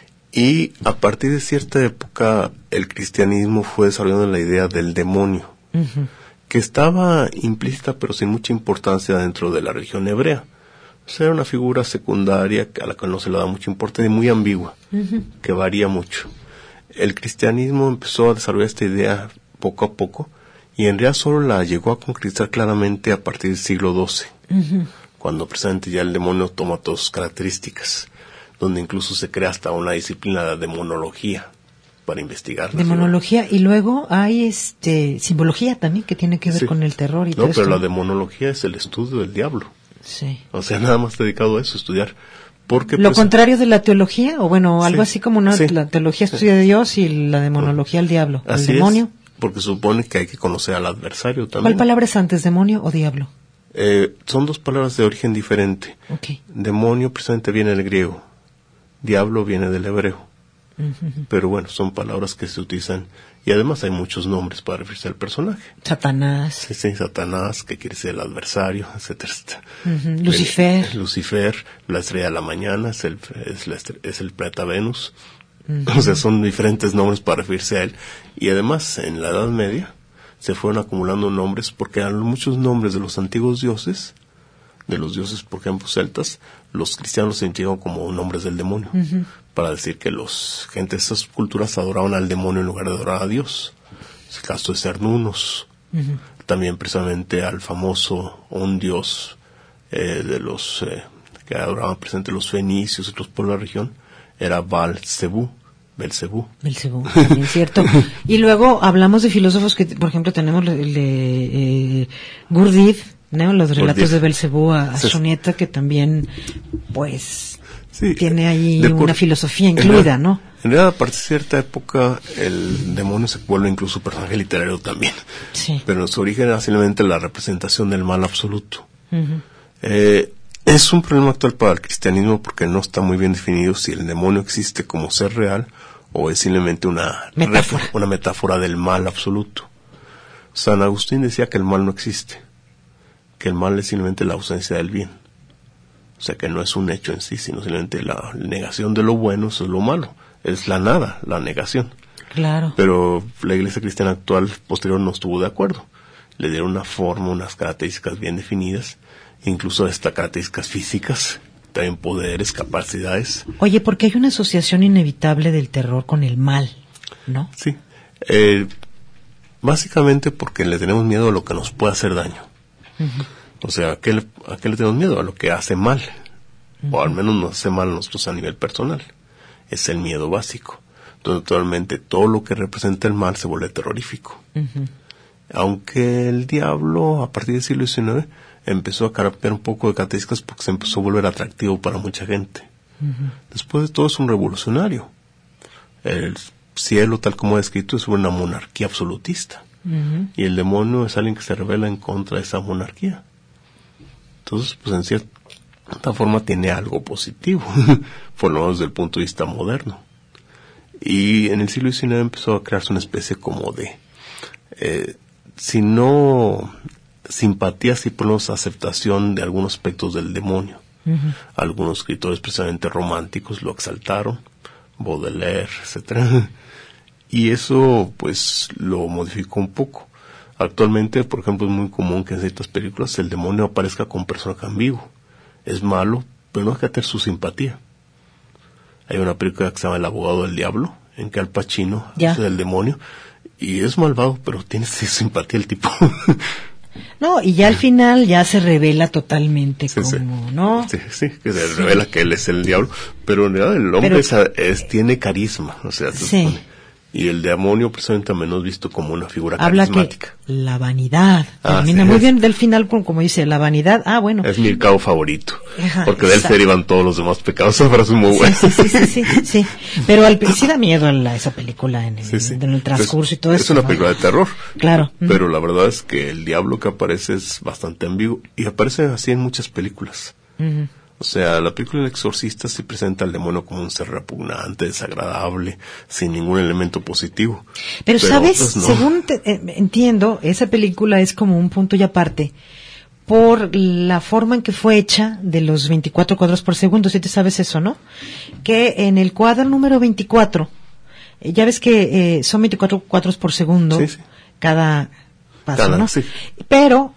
[SPEAKER 3] Y a partir de cierta época, el cristianismo fue desarrollando la idea del demonio, que estaba implícita pero sin mucha importancia dentro de la religión hebrea. O sea, era una figura secundaria a la que no se le da mucha importancia y muy ambigua, que varía mucho. El cristianismo empezó a desarrollar esta idea poco a poco, y en realidad solo la llegó a concretar claramente a partir del siglo XII, cuando precisamente ya el demonio toma todas sus características, donde incluso se crea hasta una disciplina de demonología para investigar.
[SPEAKER 2] Demonología, y luego hay simbología también que tiene que ver con el terror y todo
[SPEAKER 3] pero
[SPEAKER 2] esto.
[SPEAKER 3] la demonología es el estudio del diablo.
[SPEAKER 2] Sí.
[SPEAKER 3] O sea, nada más dedicado a eso, estudiar. Porque,
[SPEAKER 2] lo contrario de la teología, o bueno, algo así como la teología estudia de Dios y la demonología al diablo, el demonio.
[SPEAKER 3] Porque supone que hay que conocer al adversario también.
[SPEAKER 2] ¿Cuál palabra es antes, demonio o diablo?
[SPEAKER 3] Son dos palabras de origen diferente.
[SPEAKER 2] Okay.
[SPEAKER 3] Demonio precisamente viene del griego, diablo viene del hebreo. Pero bueno, son palabras que se utilizan, y además hay muchos nombres para referirse al personaje.
[SPEAKER 2] Satanás.
[SPEAKER 3] Sí, Satanás, que quiere ser el adversario, etcétera. Lucifer, la estrella de la mañana, es el planeta Venus. O sea, son diferentes nombres para referirse a él. Y además, en la Edad Media, se fueron acumulando nombres, porque eran muchos nombres de los antiguos dioses, de los dioses, por ejemplo, celtas, los cristianos se identificaban como nombres del demonio, para decir que los gente de esas culturas adoraban al demonio en lugar de adorar a Dios. Es el caso de Cernunnos, también precisamente al famoso, un dios de los que adoraban presente los fenicios y otros por la región, era Belcebú,
[SPEAKER 2] bien cierto. Y luego hablamos de filósofos que, por ejemplo, tenemos el de Gurdjieff, ¿no? Los relatos de Belcebú a su nieta, que también, pues, tiene ahí una filosofía incluida, ¿no?
[SPEAKER 3] En realidad, a partir de cierta época, el demonio se vuelve incluso personaje literario también.
[SPEAKER 2] Sí.
[SPEAKER 3] Pero en su origen era simplemente la representación del mal absoluto. Es un problema actual para el cristianismo, porque no está muy bien definido si el demonio existe como ser real o es simplemente una metáfora del mal absoluto. San Agustín decía que el mal no existe, que el mal es simplemente la ausencia del bien. O sea, que no es un hecho en sí, sino simplemente la negación de lo bueno, eso es lo malo. Es la nada, la negación.
[SPEAKER 2] Claro.
[SPEAKER 3] Pero la iglesia cristiana actual, posterior, no estuvo de acuerdo. Le dieron una forma, unas características bien definidas, incluso hasta características físicas, también poderes, capacidades.
[SPEAKER 2] Oye, porque hay una asociación inevitable del terror con el mal, ¿no?
[SPEAKER 3] Sí. Básicamente porque le tenemos miedo a lo que nos puede hacer daño. O sea, ¿a qué le tenemos miedo? A lo que hace mal. O al menos nos hace mal a nosotros a nivel personal. Es el miedo básico. Entonces, naturalmente, todo lo que representa el mal se vuelve terrorífico. Aunque el diablo, a partir del siglo XIX, empezó a cambiar un poco de características porque se empezó a volver atractivo para mucha gente. Después de todo, es un revolucionario. El cielo, tal como he descrito, es una monarquía absolutista. Y el demonio es alguien que se rebela en contra de esa monarquía. Entonces, pues en cierta forma tiene algo positivo, por lo menos desde el punto de vista moderno. Y en el siglo XIX empezó a crearse una especie como de, si no simpatía, sí por lo menos aceptación de algunos aspectos del demonio. Algunos escritores precisamente románticos lo exaltaron, Baudelaire, etcétera. Y eso, pues, lo modificó un poco. Actualmente, por ejemplo, es muy común que en ciertas películas el demonio aparezca con personaje ambiguo. Es malo, pero no hay que tener su simpatía. Hay una película que se llama El abogado del diablo, en que Al Pacino es el demonio, y es malvado, pero tiene simpatía el tipo.
[SPEAKER 2] No, y ya al final ya se revela totalmente ¿no?
[SPEAKER 3] Sí, que se revela que él es el diablo, pero en realidad el hombre tiene carisma, o sea, se supone. Y el demonio precisamente también es visto como una figura carismática.
[SPEAKER 2] Habla que la vanidad, termina muy bien del final, como dice, la vanidad, bueno.
[SPEAKER 3] Es mi pecado favorito, porque de él se derivan todos los demás pecados, esa frase es muy buena.
[SPEAKER 2] Sí. Pero sí da miedo esa película en el transcurso y todo eso.
[SPEAKER 3] Es una película de terror.
[SPEAKER 2] Claro.
[SPEAKER 3] Pero la verdad es que el diablo que aparece es bastante ambiguo, y aparece así en muchas películas. O sea, la película El Exorcista sí presenta al demonio como un ser repugnante, desagradable, sin ningún elemento positivo.
[SPEAKER 2] Pero ¿sabes? No. Según entiendo, esa película es como un punto y aparte por la forma en que fue hecha de los 24 cuadros por segundo. ¿Sí te sabes eso, no? Que en el cuadro número 24, ya ves que son 24 cuadros por segundo cada paso, ¿no? Sí. Pero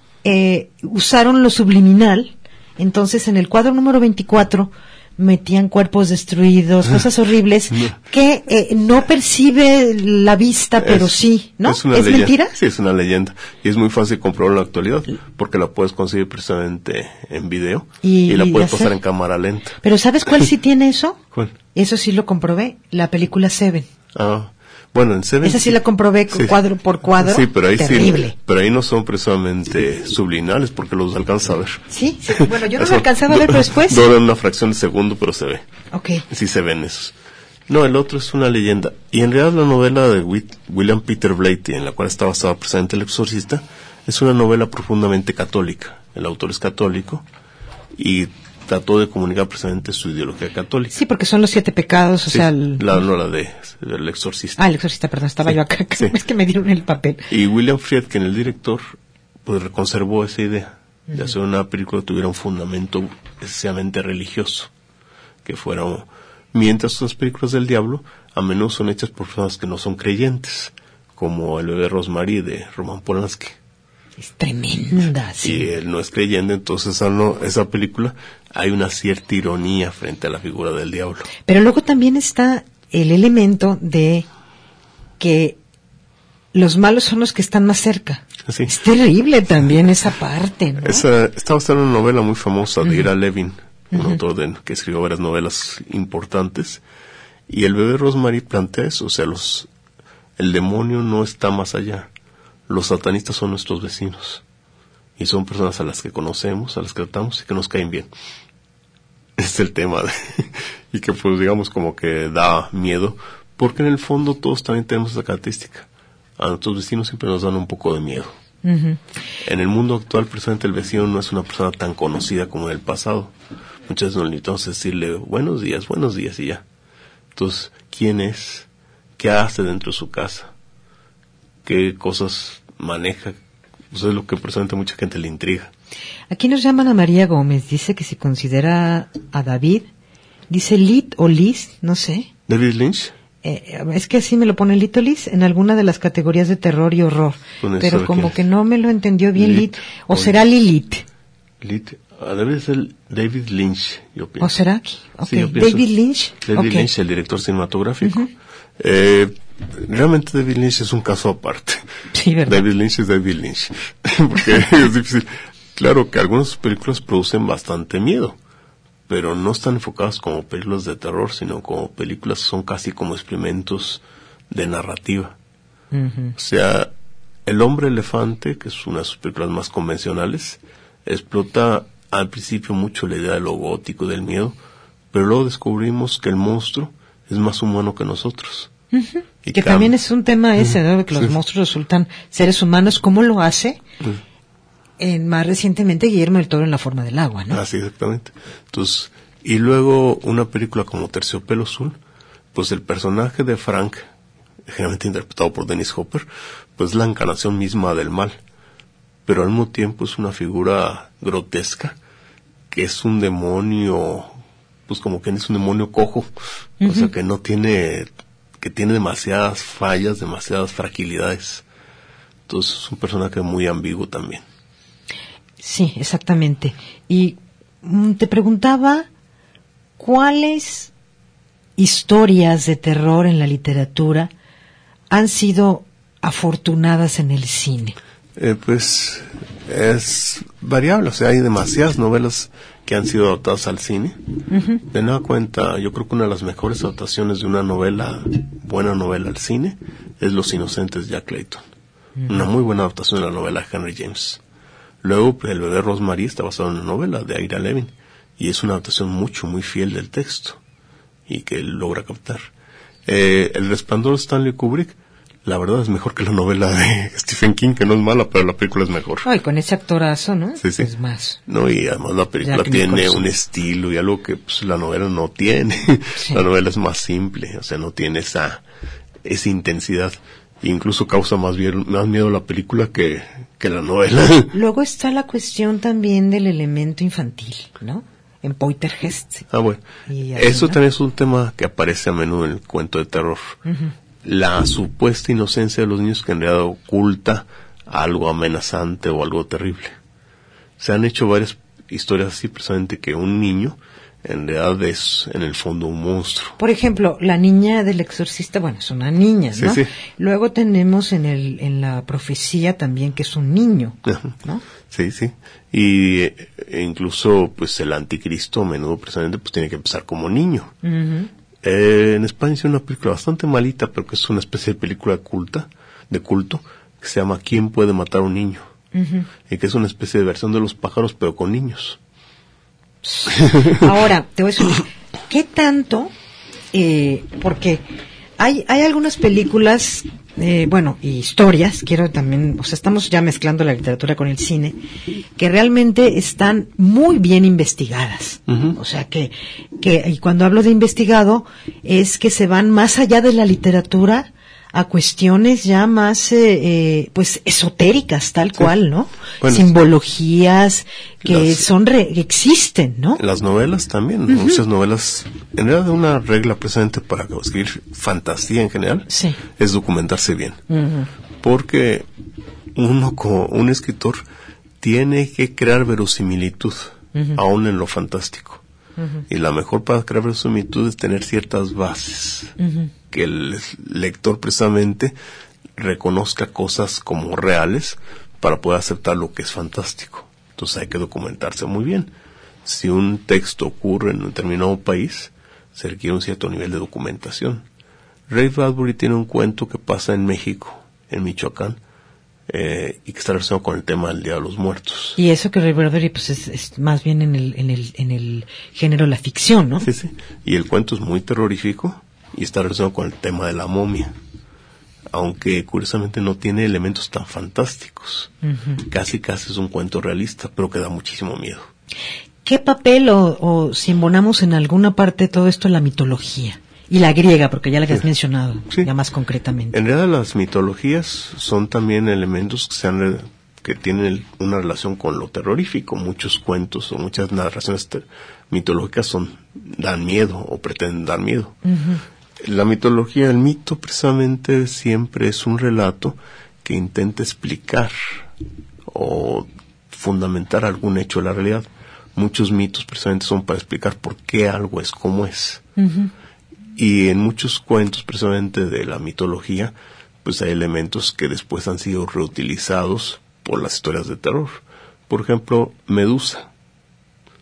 [SPEAKER 2] usaron lo subliminal. Entonces, en el cuadro número 24 metían cuerpos destruidos, cosas horribles que no percibe la vista, pero sí, ¿no? ¿Es mentira?
[SPEAKER 3] Sí, es una leyenda. Y es muy fácil comprobarlo en la actualidad, porque la puedes conseguir precisamente en video y la puedes pasar en cámara lenta.
[SPEAKER 2] ¿Pero sabes cuál sí tiene eso?
[SPEAKER 3] ¿Cuál?
[SPEAKER 2] Eso sí lo comprobé, la película Seven.
[SPEAKER 3] Bueno, en Seven...
[SPEAKER 2] Esa sí la comprobé cuadro por cuadro.
[SPEAKER 3] Sí, pero ahí
[SPEAKER 2] terrible.
[SPEAKER 3] Pero ahí no son precisamente subliminales, porque los alcanzas a ver.
[SPEAKER 2] Sí, bueno, yo no lo alcanzaba a ver, pero después...
[SPEAKER 3] Dura una fracción de segundo, pero se ve.
[SPEAKER 2] Okay.
[SPEAKER 3] Sí se ven esos. No, el otro es una leyenda. Y en realidad la novela de William Peter Blatty, en la cual está basada precisamente El Exorcista, es una novela profundamente católica. El autor es católico y trató de comunicar precisamente su ideología católica.
[SPEAKER 2] Sí, porque son los 7 pecados, o sea...
[SPEAKER 3] El Exorcista.
[SPEAKER 2] El Exorcista, perdón, estaba yo acá, es que me dieron el papel.
[SPEAKER 3] Y William Friedkin, el director, pues conservó esa idea de hacer una película que tuviera un fundamento excesivamente religioso, que fuera... Mientras las películas del diablo a menudo son hechas por personas que no son creyentes, como El bebé Rosemary de Roman Polanski.
[SPEAKER 2] Es tremenda, sí.
[SPEAKER 3] Y él no es creyente, entonces esa película hay una cierta ironía frente a la figura del diablo.
[SPEAKER 2] Pero luego también está el elemento de que los malos son los que están más cerca.
[SPEAKER 3] Sí.
[SPEAKER 2] Es terrible también esa parte, ¿no?
[SPEAKER 3] Está basada en una novela muy famosa de Ira Levin, un autor que escribió varias novelas importantes, y El bebé Rosemary plantea eso, o sea, el demonio no está más allá. Los satanistas son nuestros vecinos y son personas a las que conocemos, a las que tratamos y que nos caen bien. Ese es el tema y que pues digamos como que da miedo, porque en el fondo todos también tenemos esa característica. A nuestros vecinos siempre nos dan un poco de miedo. En el mundo actual precisamente el vecino no es una persona tan conocida como en el pasado. Muchas veces nos limitamos a decirle buenos días y ya. Entonces, ¿quién es? ¿Qué hace dentro de su casa? ¿Qué cosas maneja? Eso es lo que precisamente a mucha gente le intriga.
[SPEAKER 2] Aquí nos llaman a María Gómez, dice que si considera a David, dice Lit o Liz, no sé.
[SPEAKER 3] ¿David Lynch?
[SPEAKER 2] Es que así me lo pone Lit o Liz en alguna de las categorías de terror y horror, pero como que no me lo entendió bien Lit, o será Lilith.
[SPEAKER 3] Lit, debe ser David Lynch, yo pienso.
[SPEAKER 2] ¿O será aquí? Okay.
[SPEAKER 3] Sí,
[SPEAKER 2] David Lynch.
[SPEAKER 3] David Lynch, el director cinematográfico. Realmente David Lynch es un caso aparte.
[SPEAKER 2] Sí, ¿verdad?
[SPEAKER 3] David Lynch es David Lynch. Porque es difícil. Claro que algunas películas producen bastante miedo, pero no están enfocadas como películas de terror, sino como películas que son casi como experimentos de narrativa.
[SPEAKER 2] Ujú.
[SPEAKER 3] O sea, El hombre elefante, que es una de sus películas más convencionales, explota al principio mucho la idea de lo gótico, del miedo, pero luego descubrimos que el monstruo es más humano que nosotros.
[SPEAKER 2] Ujú.
[SPEAKER 3] Y
[SPEAKER 2] Que también es un tema ese, ¿no? Que los
[SPEAKER 3] Sí.
[SPEAKER 2] monstruos resultan seres humanos. ¿Cómo lo hace? Más recientemente Guillermo del Toro en La forma del agua, ¿no?
[SPEAKER 3] Así, exactamente. Entonces, y luego una película como Terciopelo Azul, pues el personaje de Frank, generalmente interpretado por Dennis Hopper, pues la encarnación misma del mal, pero al mismo tiempo es una figura grotesca, que es un demonio, pues como que es un demonio cojo, o sea que no tiene, que tiene demasiadas fallas, demasiadas fragilidades. Entonces es un personaje muy ambiguo también.
[SPEAKER 2] Sí, exactamente. Y te preguntaba, ¿cuáles historias de terror en la literatura han sido afortunadas en el cine?
[SPEAKER 3] Pues es variable, o sea, hay demasiadas novelas que han sido adaptadas al cine. De nueva cuenta, yo creo que una de las mejores adaptaciones de una novela, buena novela al cine, es Los Inocentes de Jack Layton. Una muy buena adaptación de la novela de Henry James. Luego, El bebé Rosemary está basado en una novela de Ira Levin, y es una adaptación muy fiel del texto, y que él logra captar. El Resplandor de Stanley Kubrick, la verdad es mejor que la novela de Stephen King, que no es mala, pero la película es mejor.
[SPEAKER 2] Ay, con ese actorazo, ¿no?
[SPEAKER 3] Sí, sí.
[SPEAKER 2] Es más.
[SPEAKER 3] No, y además la película
[SPEAKER 2] Jack
[SPEAKER 3] tiene
[SPEAKER 2] Nicholson.
[SPEAKER 3] un estilo y algo que pues, la novela no tiene.
[SPEAKER 2] Sí.
[SPEAKER 3] La novela es más simple, o sea, no tiene esa intensidad. Incluso causa más miedo la película que la novela.
[SPEAKER 2] Luego está la cuestión también del elemento infantil, ¿no? En Poltergeist.
[SPEAKER 3] Ah, bueno.
[SPEAKER 2] Y así,
[SPEAKER 3] Eso
[SPEAKER 2] ¿no?
[SPEAKER 3] también es un tema que aparece a menudo en el cuento de terror. La supuesta inocencia de los niños que en realidad oculta algo amenazante o algo terrible. Se han hecho varias historias así, precisamente que un niño en realidad es en el fondo un monstruo.
[SPEAKER 2] Por ejemplo, la niña del exorcista, bueno, es una niña, ¿no?
[SPEAKER 3] Sí, sí.
[SPEAKER 2] Luego tenemos en la profecía también que es un niño, ¿no?
[SPEAKER 3] Sí, sí. Y incluso pues el anticristo a menudo precisamente pues tiene que empezar como niño. En España hizo una película bastante malita, pero que es una especie de película de culto, que se llama ¿Quién puede matar a un niño? Y que es una especie de versión de Los pájaros, pero con niños.
[SPEAKER 2] Ahora, te voy a decir, ¿qué tanto? Porque hay algunas películas, y historias, quiero también, o sea, estamos ya mezclando la literatura con el cine, que realmente están muy bien investigadas. O sea, y cuando hablo de investigado, es que se van más allá de la literatura a cuestiones ya más, pues, esotéricas, tal cual, ¿no?
[SPEAKER 3] Bueno,
[SPEAKER 2] simbologías que que existen, ¿no?
[SPEAKER 3] Las novelas también, muchas novelas, en realidad una regla precisamente para escribir fantasía en general,
[SPEAKER 2] Sí.
[SPEAKER 3] es documentarse bien. Porque uno como un escritor tiene que crear verosimilitud, aún en lo fantástico. Y la mejor para crear verosimilitud es tener ciertas bases, que el lector precisamente reconozca cosas como reales para poder aceptar lo que es fantástico. Entonces hay que documentarse muy bien. Si un texto ocurre en un determinado país, se requiere un cierto nivel de documentación. Ray Bradbury tiene un cuento que pasa en México, en Michoacán, y que está relacionado con el tema del Día de los Muertos.
[SPEAKER 2] Y eso que Ray Bradbury pues es más bien en el género de la ficción, ¿no?
[SPEAKER 3] Sí, sí. Y el cuento es muy terrorífico y está relacionado con el tema de la momia. Aunque curiosamente no tiene elementos tan fantásticos. Casi es un cuento realista, pero que da muchísimo miedo.
[SPEAKER 2] ¿Qué papel o si embonamos en alguna parte todo esto en la mitología? Y la griega, porque ya la que has mencionado,
[SPEAKER 3] Sí.
[SPEAKER 2] ya más concretamente.
[SPEAKER 3] En realidad las mitologías son también elementos que tienen una relación con lo terrorífico. Muchos cuentos o muchas narraciones mitológicas dan miedo o pretenden dar miedo. La mitología, el mito precisamente siempre es un relato que intenta explicar o fundamentar algún hecho de la realidad. Muchos mitos precisamente son para explicar por qué algo es como es. Y en muchos cuentos precisamente de la mitología, pues hay elementos que después han sido reutilizados por las historias de terror. Por ejemplo, Medusa.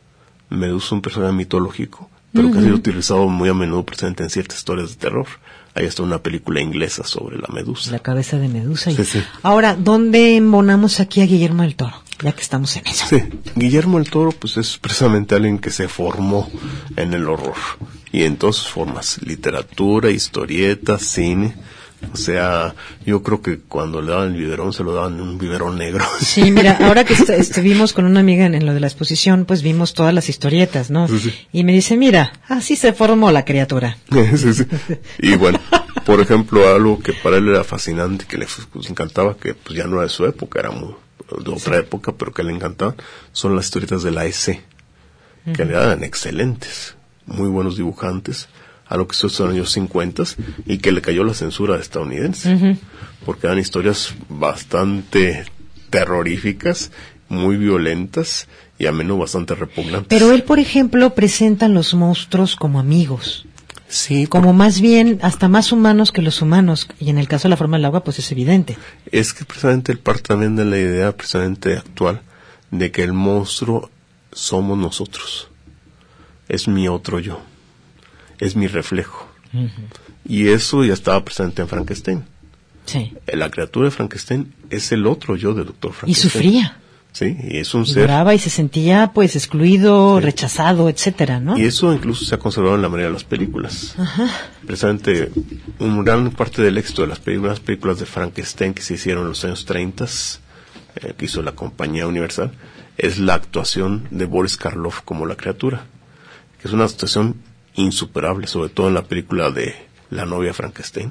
[SPEAKER 3] Medusa es un personaje mitológico, pero que ha sido utilizado muy a menudo presente en ciertas historias de terror. Ahí está una película inglesa sobre la Medusa.
[SPEAKER 2] La cabeza de Medusa.
[SPEAKER 3] Sí, sí.
[SPEAKER 2] Ahora, ¿dónde embonamos aquí a Guillermo del Toro? Ya que estamos en eso.
[SPEAKER 3] Sí, Guillermo del Toro pues es precisamente alguien que se formó en el horror. Y en todas sus formas, literatura, historietas, cine. O sea, yo creo que cuando le daban el biberón, se lo daban en un biberón negro.
[SPEAKER 2] Sí, mira, ahora que estuvimos con una amiga en lo de la exposición, pues vimos todas las historietas, ¿no?
[SPEAKER 3] Sí, sí.
[SPEAKER 2] Y me dice, mira, así se formó la criatura.
[SPEAKER 3] Sí, sí. Y bueno, por ejemplo, algo que para él era fascinante, que le encantaba, que pues ya no era de su época, era muy de otra época, pero que le encantaban, son las historietas de la EC, que le eran excelentes, muy buenos dibujantes, a lo que son los años 50 y que le cayó la censura estadounidense, porque eran historias bastante terroríficas, muy violentas y a menudo bastante repugnantes.
[SPEAKER 2] Pero él, por ejemplo, presenta a los monstruos como amigos.
[SPEAKER 3] Sí,
[SPEAKER 2] como más bien, hasta más humanos que los humanos, y en el caso de la forma del agua, pues es evidente.
[SPEAKER 3] Es que precisamente él parte también de la idea precisamente actual de que el monstruo somos nosotros, es mi otro yo, es mi reflejo. Y eso ya estaba presente en Frankenstein.
[SPEAKER 2] Sí.
[SPEAKER 3] La criatura de Frankenstein es el otro yo del doctor Frankenstein.
[SPEAKER 2] Y sufría.
[SPEAKER 3] Sí, y es un
[SPEAKER 2] y
[SPEAKER 3] ser.
[SPEAKER 2] Lloraba y se sentía pues excluido,
[SPEAKER 3] sí,
[SPEAKER 2] rechazado, etcétera, ¿no?
[SPEAKER 3] Y eso incluso se ha conservado en la mayoría de las películas.
[SPEAKER 2] Ajá.
[SPEAKER 3] Precisamente, una gran parte del éxito de las películas de Frankenstein que se hicieron en los años 30, que hizo la compañía Universal, es la actuación de Boris Karloff como la criatura, que es una actuación insuperable, sobre todo en la película de La novia Frankenstein.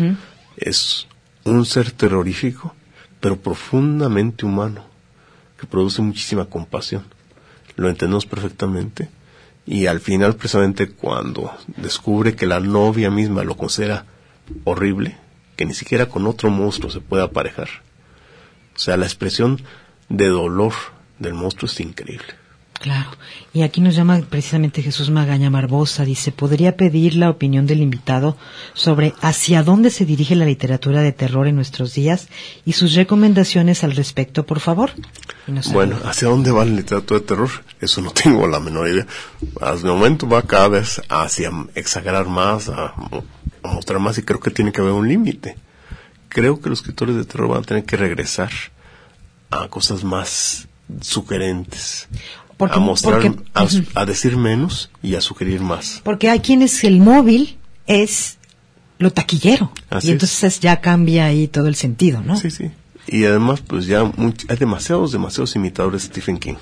[SPEAKER 3] Es un ser terrorífico, pero profundamente humano, que produce muchísima compasión. Lo entendemos perfectamente. Y al final, precisamente cuando descubre que la novia misma lo considera horrible, que ni siquiera con otro monstruo se puede aparejar. O sea, la expresión de dolor del monstruo es increíble.
[SPEAKER 2] Claro. Y aquí nos llama precisamente Jesús Magaña Barbosa. Dice, ¿podría pedir la opinión del invitado sobre hacia dónde se dirige la literatura de terror en nuestros días y sus recomendaciones al respecto, por favor?
[SPEAKER 3] Bueno, ¿hacia dónde va la literatura de terror? Eso no tengo la menor idea. Hasta el momento va cada vez hacia exagerar más, a mostrar más, y creo que tiene que haber un límite. Creo que los escritores de terror van a tener que regresar a cosas más sugerentes. A mostrar, a decir menos y a sugerir más.
[SPEAKER 2] Porque hay quienes el móvil es lo taquillero.
[SPEAKER 3] Así
[SPEAKER 2] y entonces ya cambia ahí todo el sentido, ¿no?
[SPEAKER 3] Sí, sí. Y además, pues ya hay demasiados imitadores de Stephen King.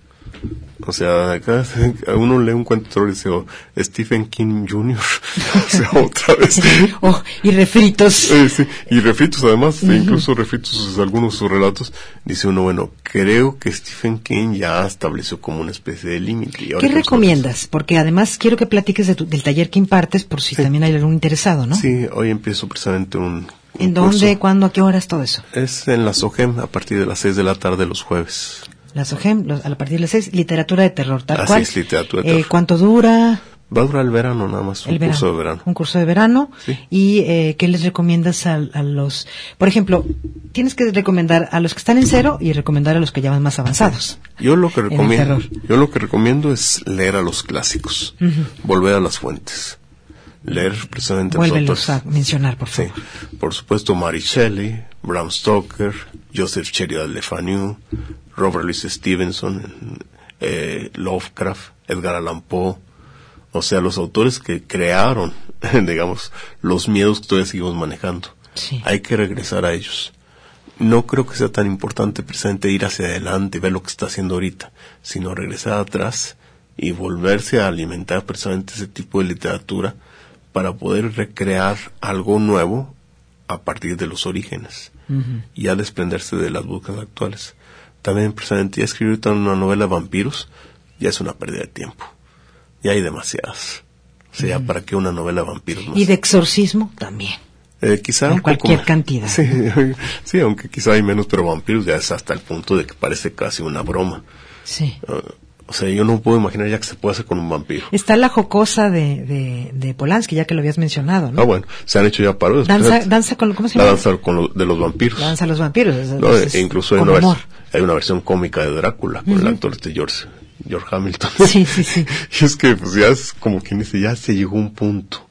[SPEAKER 3] O sea, acá uno lee un cuento de terror y dice, oh, Stephen King Jr. O sea, otra vez.
[SPEAKER 2] Oh, y refritos.
[SPEAKER 3] Sí, y refritos además, incluso refritos algunos de sus relatos. Dice uno, bueno, creo que Stephen King ya estableció como una especie de límite.
[SPEAKER 2] ¿Qué recomiendas? Porque además quiero que platiques del taller que impartes por si también hay algún interesado, ¿no?
[SPEAKER 3] Sí, hoy empiezo precisamente un
[SPEAKER 2] ¿En dónde,
[SPEAKER 3] curso.
[SPEAKER 2] cuándo, a qué horas, todo eso?
[SPEAKER 3] Es en la SOGEM a partir de las 6 de la tarde los jueves.
[SPEAKER 2] La SOGEM, a partir de las 6, literatura de terror, tal
[SPEAKER 3] Así
[SPEAKER 2] cual.
[SPEAKER 3] es, literatura de terror.
[SPEAKER 2] ¿Cuánto dura?
[SPEAKER 3] Va a durar el verano nada más, curso de verano.
[SPEAKER 2] Un curso de verano.
[SPEAKER 3] Sí.
[SPEAKER 2] ¿Y qué les recomiendas a los... Por ejemplo, tienes que recomendar a los que están en cero y recomendar a los que ya van más avanzados.
[SPEAKER 3] Yo lo que recomiendo es leer a los clásicos, volver a las fuentes. Leer precisamente
[SPEAKER 2] Vuélvelos a mencionar, por favor.
[SPEAKER 3] Sí, por supuesto, Mary Shelley, Bram Stoker, Joseph Sheridan Le Fanu, Robert Louis Stevenson, Lovecraft, Edgar Allan Poe. O sea, los autores que crearon, digamos, los miedos que todavía seguimos manejando.
[SPEAKER 2] Sí.
[SPEAKER 3] Hay que regresar a ellos. No creo que sea tan importante precisamente ir hacia adelante y ver lo que está haciendo ahorita, sino regresar atrás y volverse a alimentar precisamente ese tipo de literatura para poder recrear algo nuevo a partir de los orígenes y a desprenderse de las búsquedas actuales. También precisamente ya escribir una novela de vampiros ya es una pérdida de tiempo. Ya hay demasiadas. O sea, ¿para qué una novela de vampiros más?
[SPEAKER 2] Y de exorcismo también.
[SPEAKER 3] Quizá
[SPEAKER 2] en cualquier cantidad.
[SPEAKER 3] Sí, sí, aunque quizá hay menos, pero vampiros ya es hasta el punto de que parece casi una broma.
[SPEAKER 2] Sí.
[SPEAKER 3] O sea, yo no puedo imaginar ya que se puede hacer con un vampiro.
[SPEAKER 2] Está la jocosa de Polanski, ya que lo habías mencionado, ¿no?
[SPEAKER 3] Ah, bueno, se han hecho ya parodias.
[SPEAKER 2] Danza con, ¿cómo se llama?
[SPEAKER 3] La danza de los vampiros.
[SPEAKER 2] La danza de los vampiros.
[SPEAKER 3] No, incluso hay una versión cómica de Drácula con el actor George George Hamilton.
[SPEAKER 2] Sí, sí, sí.
[SPEAKER 3] Y es que, pues ya es como quien dice, ya se llegó un punto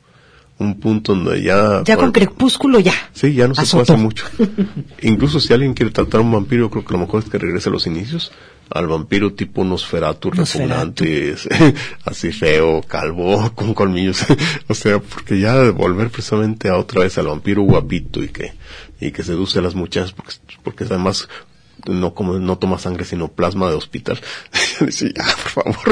[SPEAKER 3] donde ya...
[SPEAKER 2] Ya con Crepúsculo ya.
[SPEAKER 3] Sí, ya no se
[SPEAKER 2] azotó.
[SPEAKER 3] puede hacer mucho. Incluso si alguien quiere tratar a un vampiro, yo creo que lo mejor es que regrese a los inicios, al vampiro tipo Nosferatu, repugnante, así feo, calvo, con colmillos. O sea, porque ya volver precisamente a otra vez al vampiro guapito y que seduce a las muchachas, porque además no toma sangre sino plasma de hospital. Dice, ya, por favor.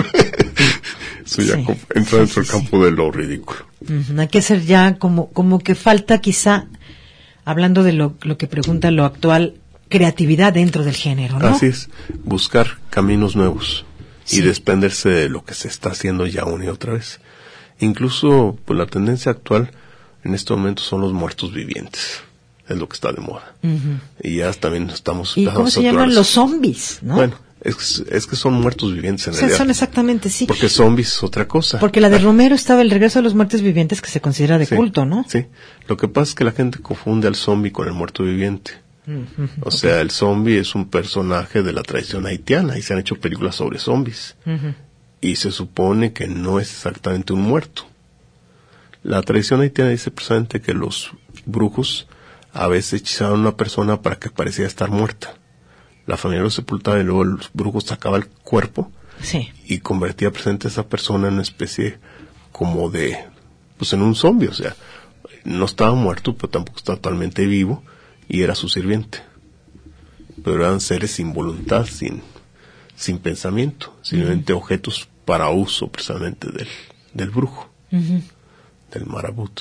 [SPEAKER 3] Eso ya entra dentro del campo de lo ridículo.
[SPEAKER 2] Hay que ser ya como que falta quizá, hablando de lo que pregunta lo actual, creatividad dentro del género, ¿no?
[SPEAKER 3] Así es, buscar caminos nuevos y desprenderse de lo que se está haciendo ya una y otra vez. Incluso, pues la tendencia actual en este momento son los muertos vivientes. Es lo que está de moda. Y ya también estamos...
[SPEAKER 2] ¿Y cómo se llaman los zombies, no?
[SPEAKER 3] Bueno, es que son muertos vivientes en realidad.
[SPEAKER 2] Son exactamente, sí.
[SPEAKER 3] Porque zombies es otra cosa.
[SPEAKER 2] Porque la de Romero estaba el regreso de los muertos vivientes, que se considera de culto, ¿no?
[SPEAKER 3] Sí. Lo que pasa es que la gente confunde al zombie con el muerto viviente. O sea, el zombie es un personaje de la tradición haitiana y se han hecho películas sobre zombies. Y se supone que no es exactamente un muerto. La tradición haitiana dice precisamente que los brujos a veces hechizaban a una persona para que pareciera estar muerta. La familia lo sepultaba y luego los brujos sacaban el cuerpo y convertía presente a esa persona en una especie como de, pues en un zombie, o sea, no estaba muerto, pero tampoco estaba totalmente vivo y era su sirviente. Pero eran seres sin voluntad, sin pensamiento, simplemente objetos para uso precisamente del brujo, del marabut.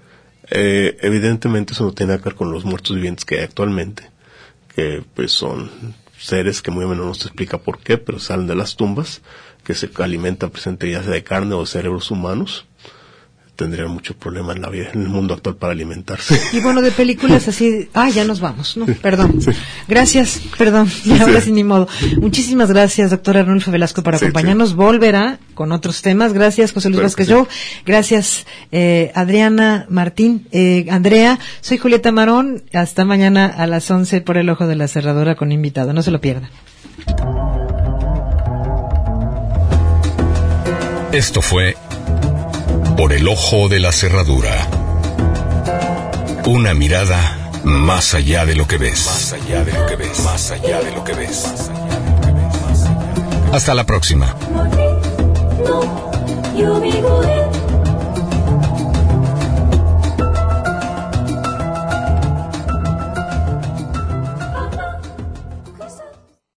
[SPEAKER 3] Evidentemente eso no tiene que ver con los muertos vivientes que hay actualmente, que pues son seres que muy a menudo no se explica por qué, pero salen de las tumbas, que se alimentan presente ya sea de carne o de cerebros humanos. Tendrían mucho problema en la vida, en el mundo actual para alimentarse.
[SPEAKER 2] Y bueno, de películas así, ya nos vamos, ¿no? Perdón. Gracias, perdón, ahora sí ni modo. Muchísimas gracias, doctor Arnulfo Velasco, por acompañarnos. Volverá con otros temas. Gracias, José Luis Vázquez Joe. Gracias, Adriana Martín, Andrea. Soy Julieta Marón. Hasta mañana a las 11 por el Ojo de la Cerradura con invitado. No se lo pierdan.
[SPEAKER 1] Esto fue Por el Ojo de la Cerradura. Una mirada más allá de lo que ves. Más allá de lo que ves. Más allá de lo que ves. Hasta la próxima.